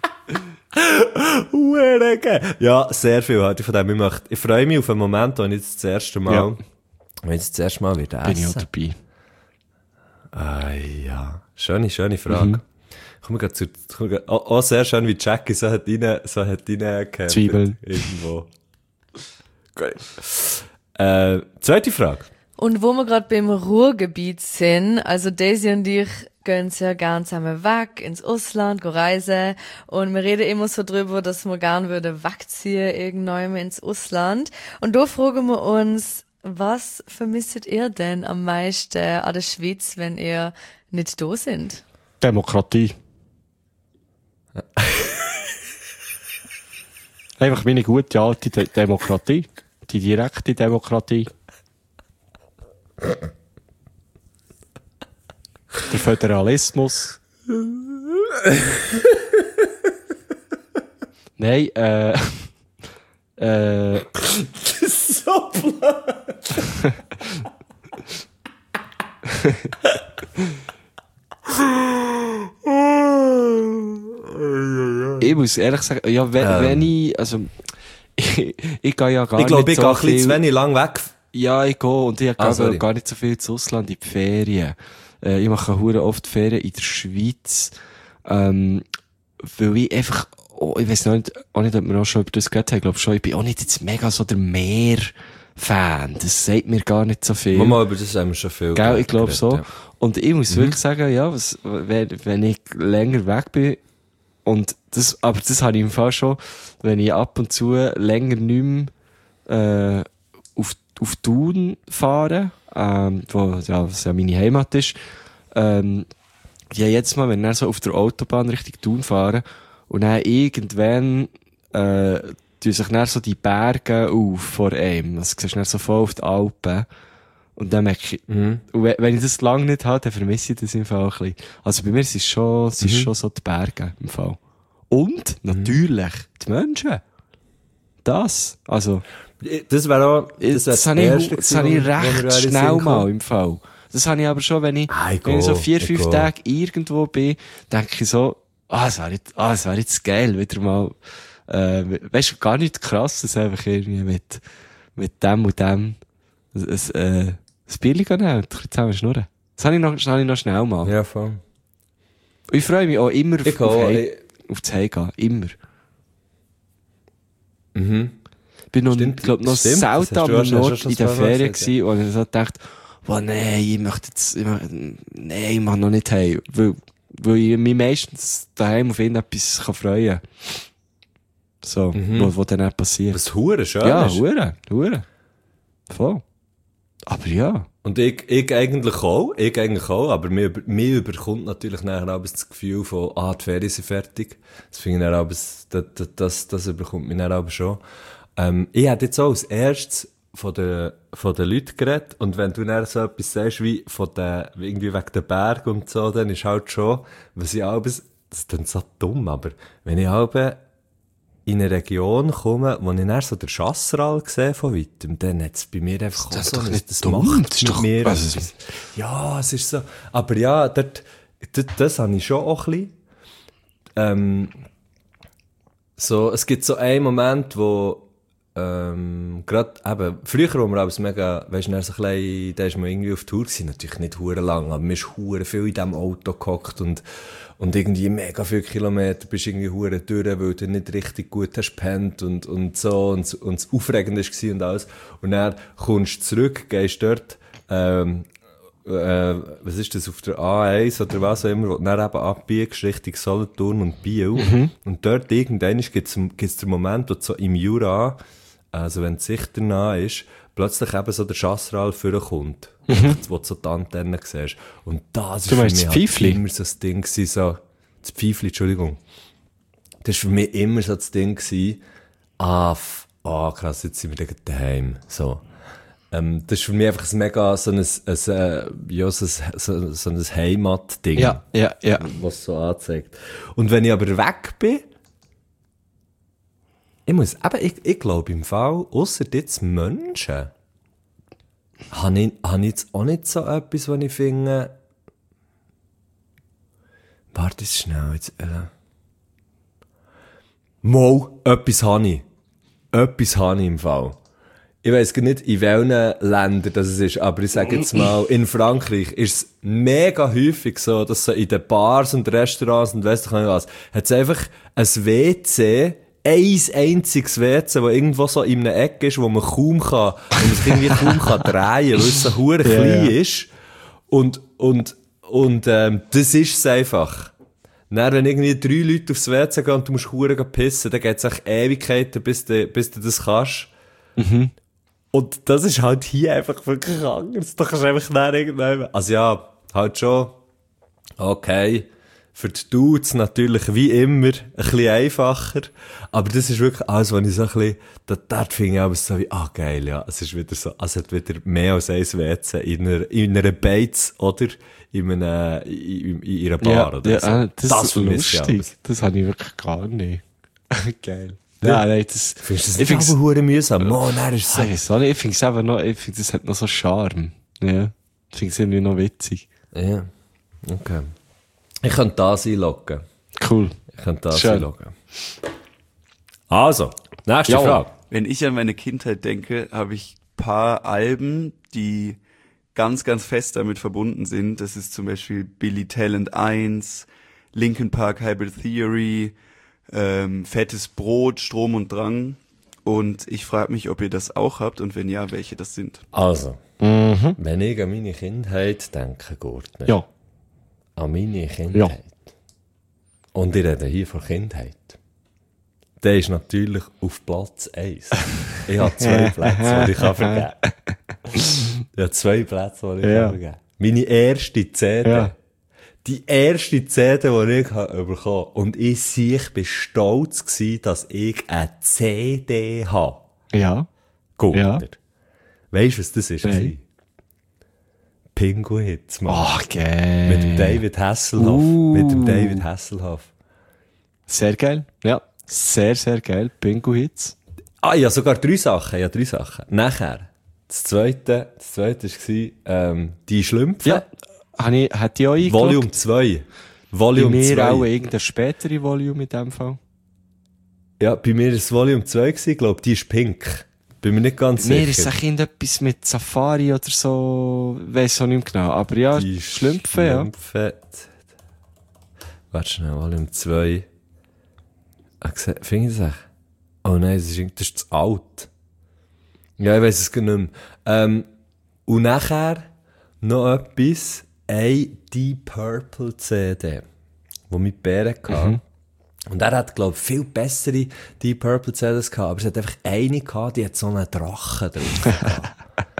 Hure geil. Ja, sehr viel halte ich von dem. Ich, möchte, ich freue mich auf einen Moment, wo ich jetzt das erste Mal, Ja. wenn ich jetzt das erste Mal wieder Bin ich auch essen. dabei. Ah, ja. Schöne, schöne Frage. Mhm. Kommen wir grad zu, kommen wir grad, auch, auch sehr schön, wie Jackie so hat rein, so hat reingehört. Zwiebeln. Irgendwo. Geil. Äh, zweite Frage. Und wo wir gerade beim Ruhrgebiet sind, also Daisy und ich gehen sehr gern zusammen weg ins Ausland, go reisen. Und wir reden immer so drüber, dass wir gern würden wegziehen irgendwann ins Ausland. Und da fragen wir uns, was vermisst ihr denn am meisten an der Schweiz, wenn ihr nicht da sind? Demokratie. Einfach meine gute alte De Demokratie. Die direkte Demokratie. Der Der Föderalismus. Nein, äh... äh... Das ist so blöd. Ich muss ehrlich sagen, ja, wenn, Ähm. wenn ich, also, ich, ich gehe ja gar Ich glaube, nicht ich so gehe ein bisschen viel... zu wenig lang weg. Ja, ich gehe und ich Ah, gehe sorry. gar nicht so viel ins Ausland in die Ferien. Äh, ich mache hure oft Ferien in der Schweiz, ähm, weil ich einfach, oh, ich weiss noch nicht, auch nicht, ob wir auch schon über das geredet haben, ich glaube schon, ich bin auch nicht jetzt mega so der Meer-Fan. Das sagt mir gar nicht so viel. Mama, über das haben wir schon viel Gell, ich glaube geredet, so. ja. Und ich muss wirklich sagen, ja, was, wenn, wenn ich länger weg bin, und das, aber das habe ich im Fall schon, wenn ich ab und zu länger nicht mehr, äh, auf, auf Thun fahre, ähm, wo, ja, was ja meine Heimat ist, ähm, ja, jetzt mal, wenn ich dann so auf der Autobahn Richtung Thun fahre, und dann irgendwann, äh, tun sich dann so die Berge auf vor einem. Also, du siehst dann so voll auf die Alpen. Und dann merke ich, Mhm. und wenn, wenn ich das lange nicht habe, dann vermisse ich das im Fall auch ein bisschen. Also bei mir ist es schon, es ist Mhm. schon so die Berge im Fall. Und natürlich die Menschen. Das. Also, Das wäre auch, das, das, das, wär habe ich, Erste das habe ich gewesen, wo- wo mir recht in den Sinn schnell kam. mal im Fall. Das habe ich aber schon, wenn ich, Ah, ich wenn ich so gehe, vier, ich fünf gehe. Tage irgendwo bin, denke ich so, ah, es wäre jetzt, ah, es wäre jetzt geil, wieder mal, äh, weißt du, gar nichts krasses, einfach irgendwie mit, mit dem und dem, ein, äh, das Bierchen nehmen und ein bisschen zusammen schnurren. Das habe ich noch, das habe ich noch schnell mal. Ja, voll. Und ich freue mich auch immer Ich auf, auch, Hei- ich- auf das Heimgehen. Immer. Mhm. Ich bin noch, Stimmt, glaub, noch stimmt, das selten hast du- am hast du Nord schon in der zweimal Ferien gesagt, gewesen, wo ich so dachte, boah, nein, ich möchte jetzt, ich möchte, nein, ich mach noch nicht heim. Weil, weil ich mich meistens daheim auf irgendetwas kann freuen. So, Mhm. wo, wo dann auch passiert. Was hure schön Ja, ist. hure, hure. Voll. Aber ja. Und ich, ich eigentlich auch, ich eigentlich auch, aber mir, über- mir überkommt natürlich nachher auch das Gefühl von, ah, die Ferien sind fertig. Das finde ich dann auch, das, das, das, das überkommt mich dann aber schon. Ähm, ich hätte jetzt auch als erstes von den, von den Leuten geredet, und wenn du dann so etwas sagst, wie von den, irgendwie wegen den Bergen und so, dann ist halt schon, was ich auch, das klingt so dumm, aber wenn ich auch in eine Region komme, wo ich dann so den Chasseral sehe von weitem, dann hat es bei mir einfach Das ist auch doch so, nicht das dumm, macht das ist mit doch- mir also- etwas. Ja, es ist so. Aber ja, dort, das, das habe ich schon auch ein bisschen. Ähm, so, es gibt so einen Moment, wo ähm, gerade eben, früher, wo wir alles mega, weißt du, dann so ein bisschen, da ist man irgendwie auf Tour gewesen, natürlich nicht hure lang, aber man ist hure viel in diesem Auto gehockt und, und irgendwie mega viele Kilometer bist irgendwie hure durch, weil du nicht richtig gut hast gepennt und, und so, und, und es aufregend war und alles. Und dann kommst du zurück, gehst dort, ähm, äh, was ist das, auf der A eins oder was auch immer, wo du dann eben abbiegst, Richtung Solothurn und Biel. Mhm. Und dort irgendwann gibt es den Moment, wo du so im Jura, also wenn die Sicht danach ist, plötzlich eben so der Chasseral vorkommt, wo du so die Antennen siehst. Und das ist Mhm. Du für meinst mich das halt Pfeifli? immer so das Ding gewesen, so, das Pfeifli, Entschuldigung. Das war für mich immer so das Ding gewesen, ah, f- ah, krass, jetzt sind wir dann daheim, so. Ähm, das ist für mich einfach ein mega, so ein, ein, äh, ja, so ein, so, so ein Heimatding. Ja, ja, ja. Was so anzeigt. Und wenn ich aber weg bin, ich muss, eben, ich, ich glaube im Fall, ausser jetzt Menschen, habe ich, habe ich jetzt auch nicht so etwas, was ich finde, warte jetzt schnell, jetzt, äh, mal, etwas habe ich. Etwas habe ich im Fall. Ich weiss gar nicht, in welchen Ländern das es ist, aber ich sage jetzt mal, in Frankreich ist es mega häufig so, dass so in den Bars und Restaurants und weiss ich nicht was, hat es einfach ein W C, ein einziges W C, das irgendwo so in einer Ecke ist, wo man kaum kann, wo man sich irgendwie kaum kann drehen, weil es so hure Ja, klein ja. ist. Und, und, und, ähm, das ist es einfach. Dann, wenn irgendwie drei Leute aufs W C gehen und du musst hure pissen, dann geht es echt Ewigkeiten, bis du, bis du das kannst. Und das ist halt hier einfach wirklich anders. Da kannst du einfach dann irgendwann, also ja, halt schon, okay, für die Dudes natürlich wie immer ein bisschen einfacher. Aber das ist wirklich alles, was ich so ein bisschen, da, dort finde ich aber so wie, ah, geil, ja. Es ist wieder so, also hat wieder mehr als ein W C in einer, in einer Beiz oder in einer, in, in ihrer Bar Ja, oder ja, so. äh, das, Das ist vermisse ich lustig. aber. Das habe ich wirklich gar nicht. Geil. Ja. Ja, nein, das, Findest du das ich nicht find's- aber verdammt mühsam? Oh, nein, ist so. Ah, ich weiß auch nicht, ich finde es einfach noch, ich finde, das hat noch so Charme. Ja. Ich finde es irgendwie noch witzig. Ja, okay. Ich könnte das einloggen. Cool. Ich könnte das Schön. einloggen. Also, nächste Jawohl. Frage. Wenn ich an meine Kindheit denke, habe ich ein paar Alben, die ganz, ganz fest damit verbunden sind. Das ist zum Beispiel Billy Talent eins, Linkin Park Hybrid Theory, ähm, Fettes Brot, Strom und Drang. Und ich frage mich, ob ihr das auch habt und wenn ja, welche das sind. Also, Mhm. wenn ich an meine Kindheit denke, Gurtner, Ja. an meine Kindheit, Ja. und ich rede hier von Kindheit, der ist natürlich auf Platz eins. Ich habe zwei Plätze, die ich kann vergeben kann. Ich habe zwei Plätze, die ich Ja. kann vergeben kann. Meine erste C D. Ja. Die erste C D, die ich habe bekommen habe. Und ich, sie, ich bin stolz gewesen, dass ich eine C D habe. Ja. Gurtner. Ja. Weisst du, was das ist? Nein. Pinguins, Mann. Ach, geil. Mit dem David Hasselhoff. Uh. Mit dem David Hasselhoff. Sehr geil. Ja. Sehr, sehr geil. Bingo-Hits. Ah, ja, sogar drei Sachen. Ja, drei Sachen. Nachher. Das zweite, das zweite war, ähm, die Schlümpfe. Ja. Habe ich, hat die auch eingeloggt? Volume zwei. Bei Volume mir zwei. auch irgendeine spätere Volume in dem Fall. Ja, bei mir war es Volume zwei gewesen. Ich glaube, die ist pink. Bin mir nicht ganz Mir sicher. ist es irgendetwas mit Safari oder so, weiss auch nicht mehr genau. Aber ja, Die Schlümpfe, ja. Schlümpfe. Warte schnell, Volume zwei. Ah, finde ich das echt? Oh nein, das ist, irgendwie- das ist zu alt. Ja, ich weiss es gar nicht mehr. Ähm, und nachher noch etwas, eine Deep Purple C D, wo mit Bären hatte. Mhm. Und er hat, glaube ich, viel bessere Deep Purple C Ds gehabt, aber es hat einfach eine gehabt, die hat so einen Drachen drauf gehabt.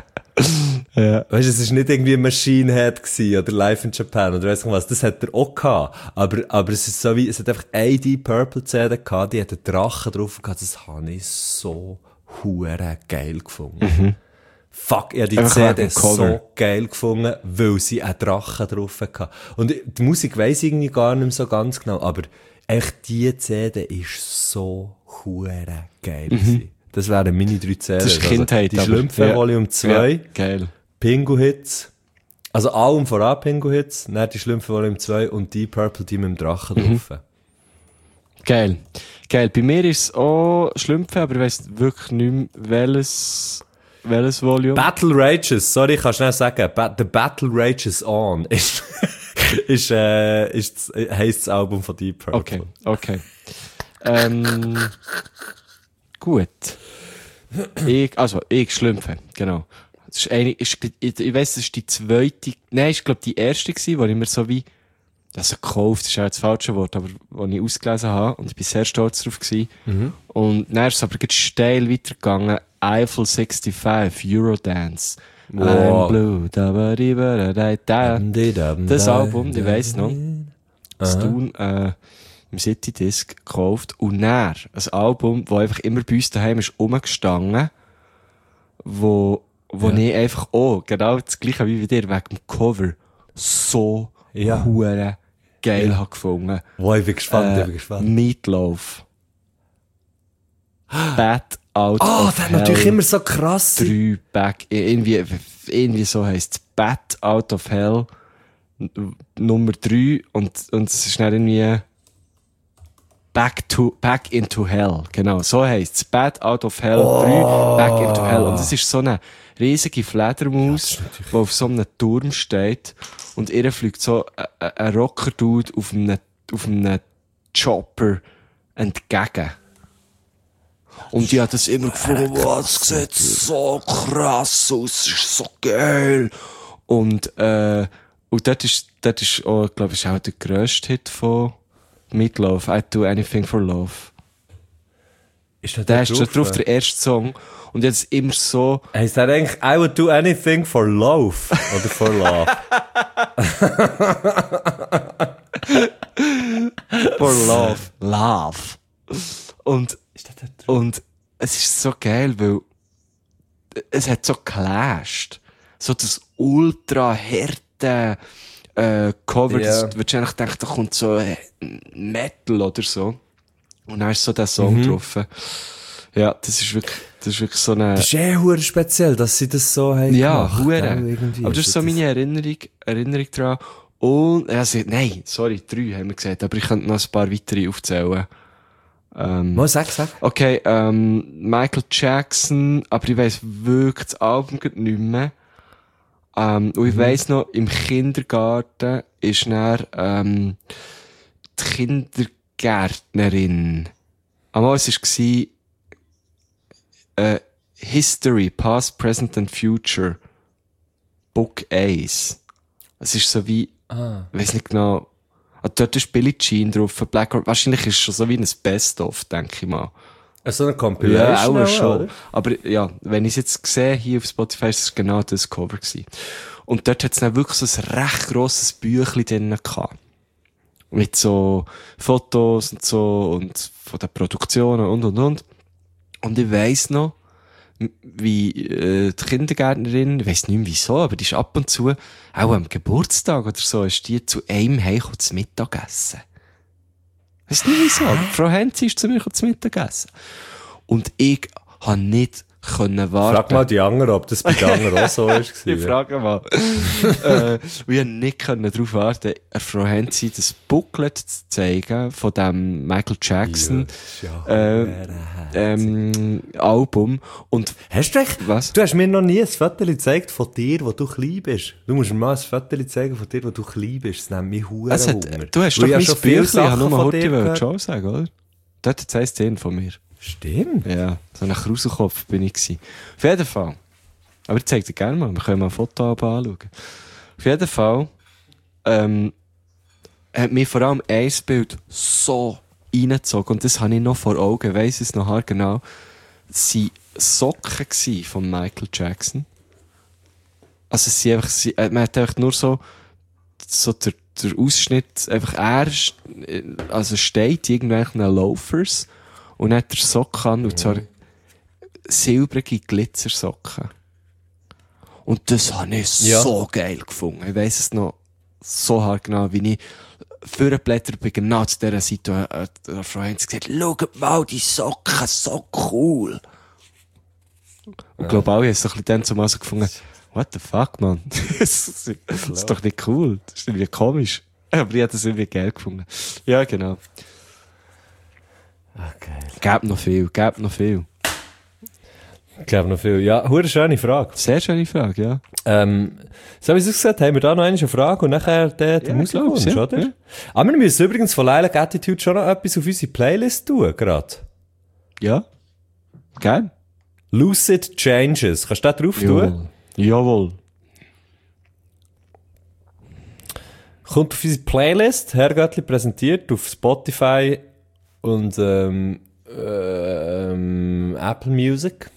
Ja. Weißt du, es war nicht irgendwie Machine Head gewesen, oder Live in Japan oder weiss nicht was, das hat er auch gehabt. Aber, aber es ist so wie, es hat einfach eine Deep Purple C D gehabt, die hat einen Drachen drauf gehabt, das habe ich so hure geil gefunden. Fuck, ich habe die Einfach C wegen D dem Cover. so geil gefunden, weil sie einen Drachen drauf hatte. Und ich- die Musik weiss ich irgendwie gar nicht mehr so ganz genau, aber echt die C D ist so hure geil gewesen. Das wären meine drei C Ds. Das ist Kindheit, Also, die aber- Schlümpfe ja. Volume zwei. Ja, geil. Pingu-Hits. Also allem voran Pingu-Hits, dann die Schlümpfe Volume zwei und die Purple, die mit dem Drachen drauf. Geil. Geil. Bei mir ist es auch Schlümpfe, aber ich weiss wirklich nicht mehr, welches, welches Volume. Battle Rages, sorry, ich kann schnell sagen, ba The Battle Rages On ist, ist, äh, ist, heisst das Album von Deep Purple. Okay, okay. ähm, gut. Ich, also, ich Schlümpfe, genau. Das ist eine, ist, ich, ich weiss, das ist die zweite, nein, ist, glaube die erste gewesen, wo ich mir so wie, also gekauft, ist ja das falsche Wort, aber wo ich ausgelesen habe, und ich bin sehr stolz drauf gewesen. Mhm. Und dann ist es aber ganz steil weitergegangen, Eiffel sechsundfünfzig, Eurodance. Wow. I'm blue, da ba di ba da da da. Das Album, ich weiss noch, das Tun, äh, im City-Disc gekauft. Und dann, ein Album, das einfach immer bei uns daheim ist rumgestanden, wo, wo Ja. ich einfach auch, genau das gleiche wie bei dir, wegen dem Cover, so Ja. hure geil Ja. habe gefunden. Wow, ich bin gespannt, Äh, ich bin gespannt. Meatloaf. Bad Out Ah, of der hat Hell. natürlich immer so krass. drei Back, irgendwie, irgendwie so heisst es Bad Out of Hell n- Nummer drei und, und es ist dann irgendwie Back to, Back into Hell, genau, so heisst es. Bad Out of Hell drei, Back into Hell. Und es ist so eine riesige Fledermaus, die auf so einem Turm steht und ihr fliegt so ein, ein- ein Rocker-Dude auf einem, auf einem Chopper entgegen. Und ich habe das immer gefunden, wow, das sieht so krass aus, das ist so geil. Und, äh, und dort ist, dort ist auch, glaube ich, auch der grösste Hit von Meatloaf, I Do Anything for Love. Ist der, Der ist schon drauf, der erste Song. Und jetzt immer so, Heisst der eigentlich, I would do anything for love? Oder for love? for Love. Love. Und, und es ist so geil, weil es hat so geclasht. So das ultra harte äh, Cover, Ja. das würdest du eigentlich denken, da kommt so äh, Metal oder so. Und dann ist so der Song Mhm. drauf. Ja, das ist wirklich, das ist wirklich so eine... Das ist eh hure speziell, dass sie das so haben Ja, gemacht, hure. gell, irgendwie. Aber das ist so meine Erinnerung, Erinnerung dran. Und, also, nein, sorry, drei haben wir gesagt, aber ich könnte noch ein paar weitere aufzählen. Ähm, Mal sag, sag. okay, ähm, Michael Jackson, aber ich weiss wirklich das Album gerade nicht mehr. Ähm, und ich weiss noch, im Kindergarten ist dann, ähm, die Kindergärtnerin. Einmal, es war, äh, History, Past, Present and Future. Book eins. Es ist so wie, Ah. ich weiss nicht genau, ah, dort ist Billie Jean drauf, Black Or- wahrscheinlich ist es schon so wie ein Best-of, denke ich mal. So eine Compilation. Ja, auch auch, schon. oder? Aber ja, wenn ich es jetzt sehe, hier auf Spotify, ist es genau das Cover gewesen. Und dort hat es dann wirklich so ein recht grosses Büchlein drin gehabt. Mit so Fotos und so und von den Produktionen und und und. Und ich weiss noch, m- wie äh, die Kindergärtnerin, ich weiss nicht mehr wieso, aber die ist ab und zu, auch am Geburtstag oder so, ist die zu einem heimgekommen zum Mittagessen. Weiss nicht wieso, aber Frau Henzi ist zu mir gekommen zum Mittagessen. Und ich habe nicht können warten. Frag mal die anderen, ob das bei den anderen auch so ist. Ich frage mal. äh, wir haben nicht können darauf warten, der Frau Henzi das Booklet zu zeigen von dem Michael Jackson äh, ähm, Album. Und Hast du echt, was? du hast mir noch nie ein Foto gezeigt von dir, wo du klein bist. Du musst mir mal ein Foto zeigen von dir, wo du klein bist. Das nimmt mich hure Es hat, Wunder. du hast Weil doch ich mein schon viele Büchlein, ich habe nur Sachen mal von dir heute gehört. schon sagen, oder? Dort hat es eine Szene von mir. Stimmt. Ja, so ein Kruselkopf bin ich gewesen. Auf jeden Fall. Aber ich zeig dir gerne mal, wir können mal ein Foto anschauen. Auf jeden Fall, ähm, hat mich vor allem ein Bild so reingezogen, und das habe ich noch vor Augen, weiss es noch genau. Es waren Socken gsi von Michael Jackson. Also es sind einfach, sie, äh, man hat einfach nur so, so der, der Ausschnitt, einfach er, st- äh, also steht irgendwelchen Loafers, und dann hat er Socken an, und zwar silbrige Glitzersocken. Und das habe ich Ja. so geil gefunden. Ich weiss es noch so hart genau, wie ich vorgeblättert bin, genau zu dieser Seite, äh, der Frau Heinz gesagt, schaut mal, die Socken, so cool. Und ich glaube, alle haben es so ein bisschen dann zumal so gefunden, what the fuck, man? das, ist, das ist doch nicht cool. Das ist irgendwie komisch. Aber ich habe das irgendwie geil gefunden. Ja, genau. Okay. Gäbe noch viel, gäbe noch viel. Ich glaube noch viel. Ja, hure schöne Frage. Sehr schöne Frage, ja. Ähm, so wie es gesagt, haben wir da noch eine Frage und nachher der, der Ja, Musikwunsch, glaub's, ja. oder? Ja. Aber wir müssen übrigens von Lilac Attitude schon noch etwas auf unsere Playlist tun, gerade. Ja. Gern. Lucid Changes. Kannst du da drauf tun? Jawohl. Kommt auf unsere Playlist, Herr Göttli präsentiert auf Spotify und ähm, ähm, Apple Music.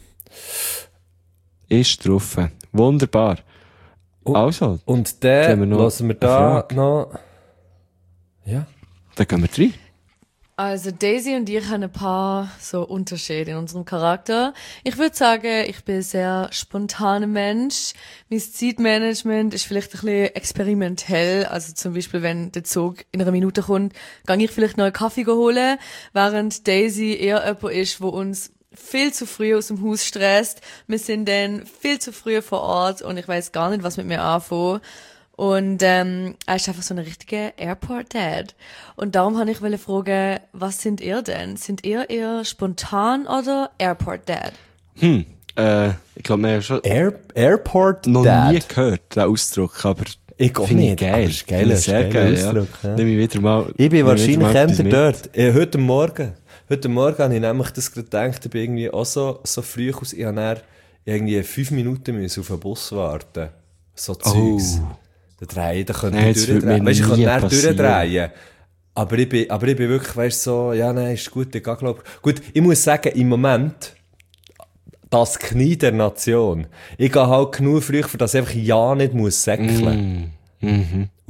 Ist drauf. Wunderbar. Oh. Also, Und Jetzt haben wir dann noch lassen wir eine da Frage. noch... Ja. dann gehen wir rein. Also Daisy und ich haben ein paar so Unterschiede in unserem Charakter. Ich würde sagen, ich bin ein sehr spontaner Mensch. Mein Zeitmanagement ist vielleicht ein bisschen experimentell. Also zum Beispiel, wenn der Zug in einer Minute kommt, gehe ich vielleicht noch einen Kaffee holen, während Daisy eher jemand ist, wo uns viel zu früh aus dem Haus stresst. Wir sind dann viel zu früh vor Ort und ich weiß gar nicht, was mit mir anfangen. Und ähm, er ist einfach so ein richtiger Airport-Dad. Und darum habe ich wollte fragen, was sind ihr denn? Sind ihr eher spontan oder Airport-Dad? Hm. Äh, ich glaube, wir haben schon Air, Airport noch Dad. nie gehört, den Ausdruck, aber Ich auch finde ich nicht, geil. aber es ist geil, Finde ich es ist sehr ein geil, geiler Ausdruck, ja. ja. Nehme ich wieder mal, Ich bin nehme wahrscheinlich wieder mal etwas eher mit. dort. Äh, heute Morgen. Heute Morgen habe ich nämlich das gerade gedacht, ich bin irgendwie auch so, so früh aus. Ich habe dann irgendwie fünf Minuten müssen auf den Bus warten. So Zeugs. Da drehen, da könnte Nein, ich das würde durchdrehen. mir Weißt du, ich könnte nie dann passieren. durchdrehen. Aber ich bin, aber ich bin wirklich, weißt du, so, ja, nein, ist gut, ich gehe, glaub. Gut, ich muss sagen, im Moment, das Knie der Nation. Ich gehe halt genug früh, für das ich einfach ja nicht muss säckeln. Mhm. Und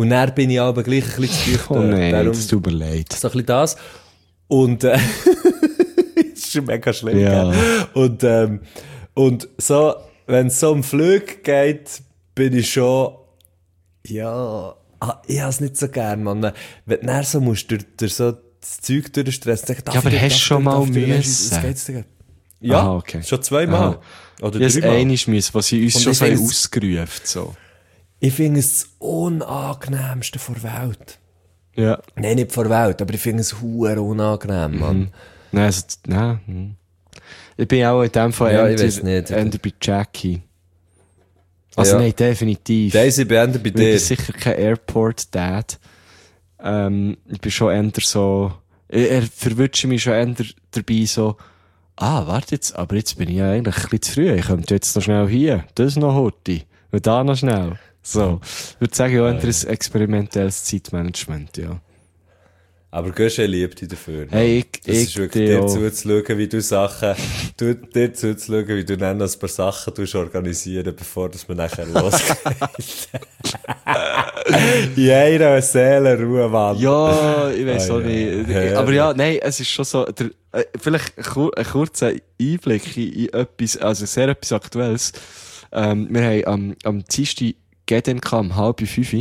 Und dann bin ich aber gleich ein bisschen zu früh Oh dort. nein, Darum, das tut mir leid. so ein bisschen das. Und, äh, das ist schon mega schlimm, Ja. gell? Und, ähm, und so, wenn es so um Flüge geht, bin ich schon, ja, ah, ich hab's nicht so gern, Mann. Wenn du dann so musst, durch, durch so das Zeug durchstressen, sagen, darf Ja, aber ich nicht, hast darf du schon ich nicht, mal darf ich nicht, müssen? was geht's denn? Ja, Aha, okay. schon zweimal. Aha. Oder Ja, das dreimal. eine ist, was sie uns Und schon ich so find's- ausgerufen so. Ich finde es das Unangenehmste vor Welt. Ja. Nein, nicht vor Welt, aber ich finde es huere unangenehm, Mann. Nein, also, nein. hm. Ich bin auch in dem Fall Ja, eher, ich weiss nicht. eher bei Jackie. Also Ja. nein, definitiv. Daisy beendet bei Ich bin dir. sicher kein Airport-Dad. Ähm, ich bin schon eher so, er er verwünscht mich schon eher dabei so, ah, warte jetzt, aber jetzt bin ich ja eigentlich ein bisschen zu früh. Ich könnte jetzt noch schnell hier, das noch heute, und da noch schnell. So. Ich würde sagen, ja, eher ein experimentelles Zeitmanagement, ja. Aber Gösche liebt dich dafür. Hey, ich- das ich ist wirklich dir dir auch. zuzuschauen, wie du Sachen, du, dir zuzuschauen, wie du dann noch ein paar Sachen tust organisieren, bevor das man nachher losgeht. In einer Seelenruhe, Mann. Ja, ich weiß Ah, auch ja. nicht. Ja. Aber ja, nein, es ist schon so, der, äh, vielleicht ein, kur ein kurzer Einblick in, in etwas, also sehr etwas Aktuelles. Ähm, wir haben am, am Dienstag G D N K um halb fünf.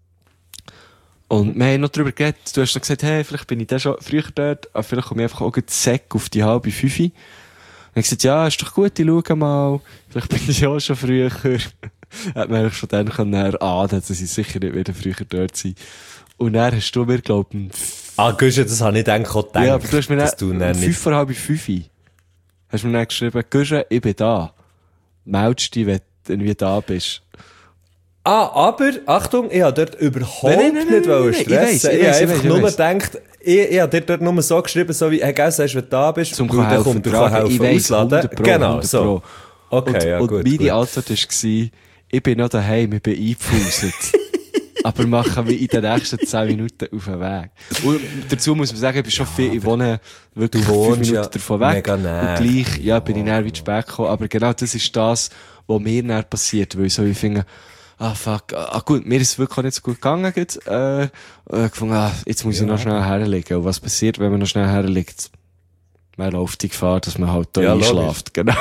Und wir haben noch darüber geredet, du hast noch gesagt, hey, vielleicht bin ich dann schon früher dort, aber vielleicht komme ich einfach auch gleich Sack auf die halbe fünf. Und ich habe gesagt, ja, ist doch gut, ich schaue mal, vielleicht bin ich auch schon früher. Hat man eigentlich schon dann können erahnen, dass ich sicher nicht wieder früher dort sein. Und dann hast du mir, glaub ich, Ah, Gösche, das habe ich dann auch gedacht. ja, aber du hast mir dass dann, du um dann fünf nicht... vor halb fünf, hast du mir dann geschrieben, Güsche, ich bin da. Meldest dich, wenn du irgendwie da bist. Ah, aber, Achtung, ich habe dort überhaupt Nein, nein, nein, nicht nein, wollen nein, ich stressen. weiss, ich Ich weiss, habe ich einfach weiss, ich nur weiss. gedacht, ich, ich habe dir dort nur so geschrieben, so wie, hey, gell, sagst du, wenn du da bist, Zum weil dann helfen kommt, du tragen. kannst Ich helfen weiss, ausladen. hundert Pro, Genau, hundert so. Pro. Okay, und, ja, und gut, meine gut. Antwort war, ich bin noch daheim, ich bin eingepfuset. Aber machen wir in den nächsten zehn Minuten auf den Weg. Und dazu muss man sagen, ich bin schon viel, ich wohne wirklich Du fünf wohnst Minuten ja davon weg. mega nah. Und gleich, ja, bin ich näher wie zu spät gekommen. Aber genau das ist das, was mir näher passiert, weil so, ich finde, ah, fuck, ah, gut, mir ist es wirklich auch nicht so gut gegangen, jetzt, äh, äh, gefunden, ah, jetzt muss ich noch schnell herlegen. Und was passiert, wenn man noch schnell herlegt? Man läuft die Gefahr, dass man halt da Ja, einschläft. Genau.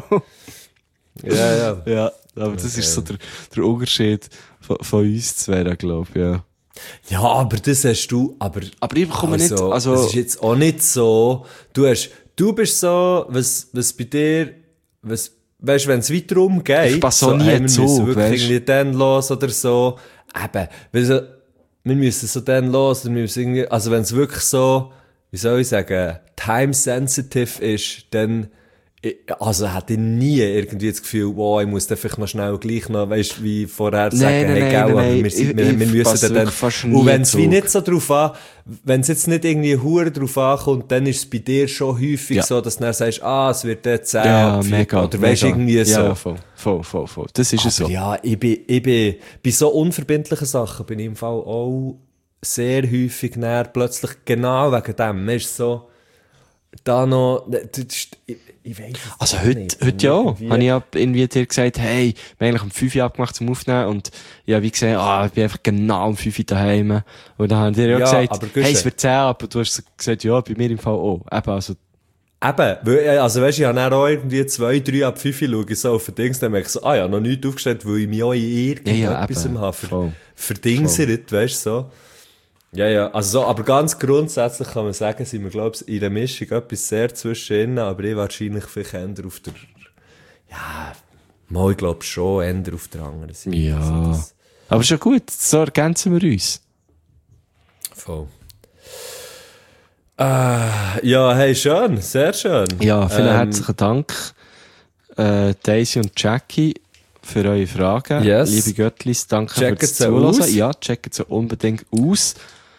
Ja, ja. Ja, aber das ist so der, der Unterschied von, von uns zwei, glaube ich, ja. Ja, aber das hast du, aber... Aber ich bekomme nicht, also... Es ist jetzt auch nicht so, du hast, du bist so, was, was bei dir, was, weißt, wenn es weiter umgeht, Ich passe auch so, nie hey, wir Zug, müssen wirklich weisst? irgendwie dann los oder so, eben, weil so, wir müssen so dann los, wir müssen irgendwie, also wenn es wirklich so, wie soll ich sagen, time sensitive ist, dann, ich- also hätte ich nie irgendwie das Gefühl, wow, ich muss dann vielleicht noch schnell gleich noch, weißt, wie vorher sagen, Nein, nein, hey, nein, gell, nein, aber nein, wir, sind, ich- wir, ich wir müssen passe dann, dann, wirklich fast nie und wenn es wie Zug. nicht so drauf an, wenn es jetzt nicht irgendwie hure drauf ankommt, dann ist es bei dir schon häufig Ja. so, dass du dann sagst, ah, es wird dort zehn, Ja, vier, mega. oder weißt, mega. irgendwie so. Ja, voll, voll, voll, voll. Das ist es Aber so. ja, ich bin, ich bin, bei so unverbindlichen Sachen bin ich im Fall auch sehr häufig näher plötzlich genau wegen dem. Man ist so, da noch, das ist, ich, ich weiss es Also auch heute, nicht. heute ja. Irgendwie- Habe ich ja irgendwie dir gesagt, hey, wir haben eigentlich um fünf Uhr abgemacht zum Aufnehmen und ja, wie gesagt, ah, ich bin einfach genau um fünf Uhr daheim. Und dann haben die ja, Ja, gesagt, aber hey, Güsche- es wird zehn, aber du hast gesagt, ja, bei mir im Fall auch. Eben, also, Eben, weil, also weisst, ich habe dann auch irgendwie zwei, drei ab fünf schaue ich so auf den Dings, dann merke ich so, ah ja, noch nichts aufgestellt, weil ich mich auch in irgendetwas Ja, ja, eben. habe Voll. ver, verdingselt, weisst du, so. Ja, ja, also so, aber ganz grundsätzlich kann man sagen, sind wir, glaube ich, in der Mischung etwas sehr zwischen ihnen, aber ich wahrscheinlich vielleicht eher auf der, ja, mal, ich glaube schon, eher auf der anderen Seite. ja. Also das, Aber schon gut, so ergänzen wir uns. voll. Äh, ja, hey, schön, sehr schön. Ja, vielen Ähm, herzlichen Dank, äh, Daisy und Jackie, für eure Fragen. Yes. Liebe Göttlis, danke Checkt fürs sie Zuhören. aus. Ja, checkt sie unbedingt aus.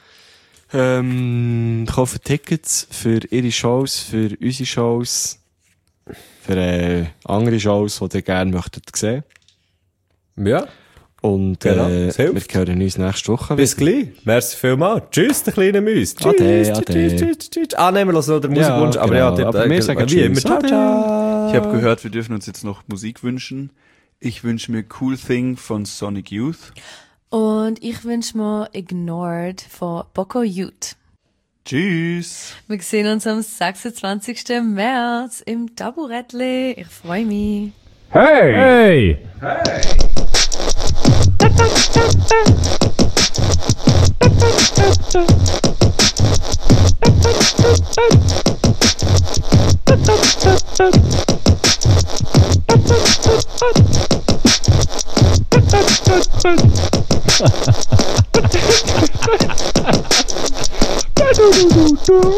Ähm, kaufen Tickets für ihre Shows, für unsere Shows, für äh, andere Shows, die ihr gerne möchtet sehen. Ja, Und Genau, äh, es wir hilft. hören uns nächste Woche bis gleich. Merci vielmals. Tschüss, der kleine Müs. Tschüss, Ade, tschüss, ade. tschüss, tschüss, tschüss. Ah, nehmen wir noch den Ja, Musikwunsch. Aber ja, genau. der, Aber der, wir sagen wie tschüss. immer. Ciao, Ade. ciao. Ich habe gehört, wir dürfen uns jetzt noch Musik wünschen. Ich wünsche mir Cool Thing von Sonic Youth. Und ich wünsche mir Ignored von Boko Youth. Tschüss. Wir sehen uns am sechsundzwanzigsten März im Taburettli. Ich freue mich. Hey! Hey! Hey!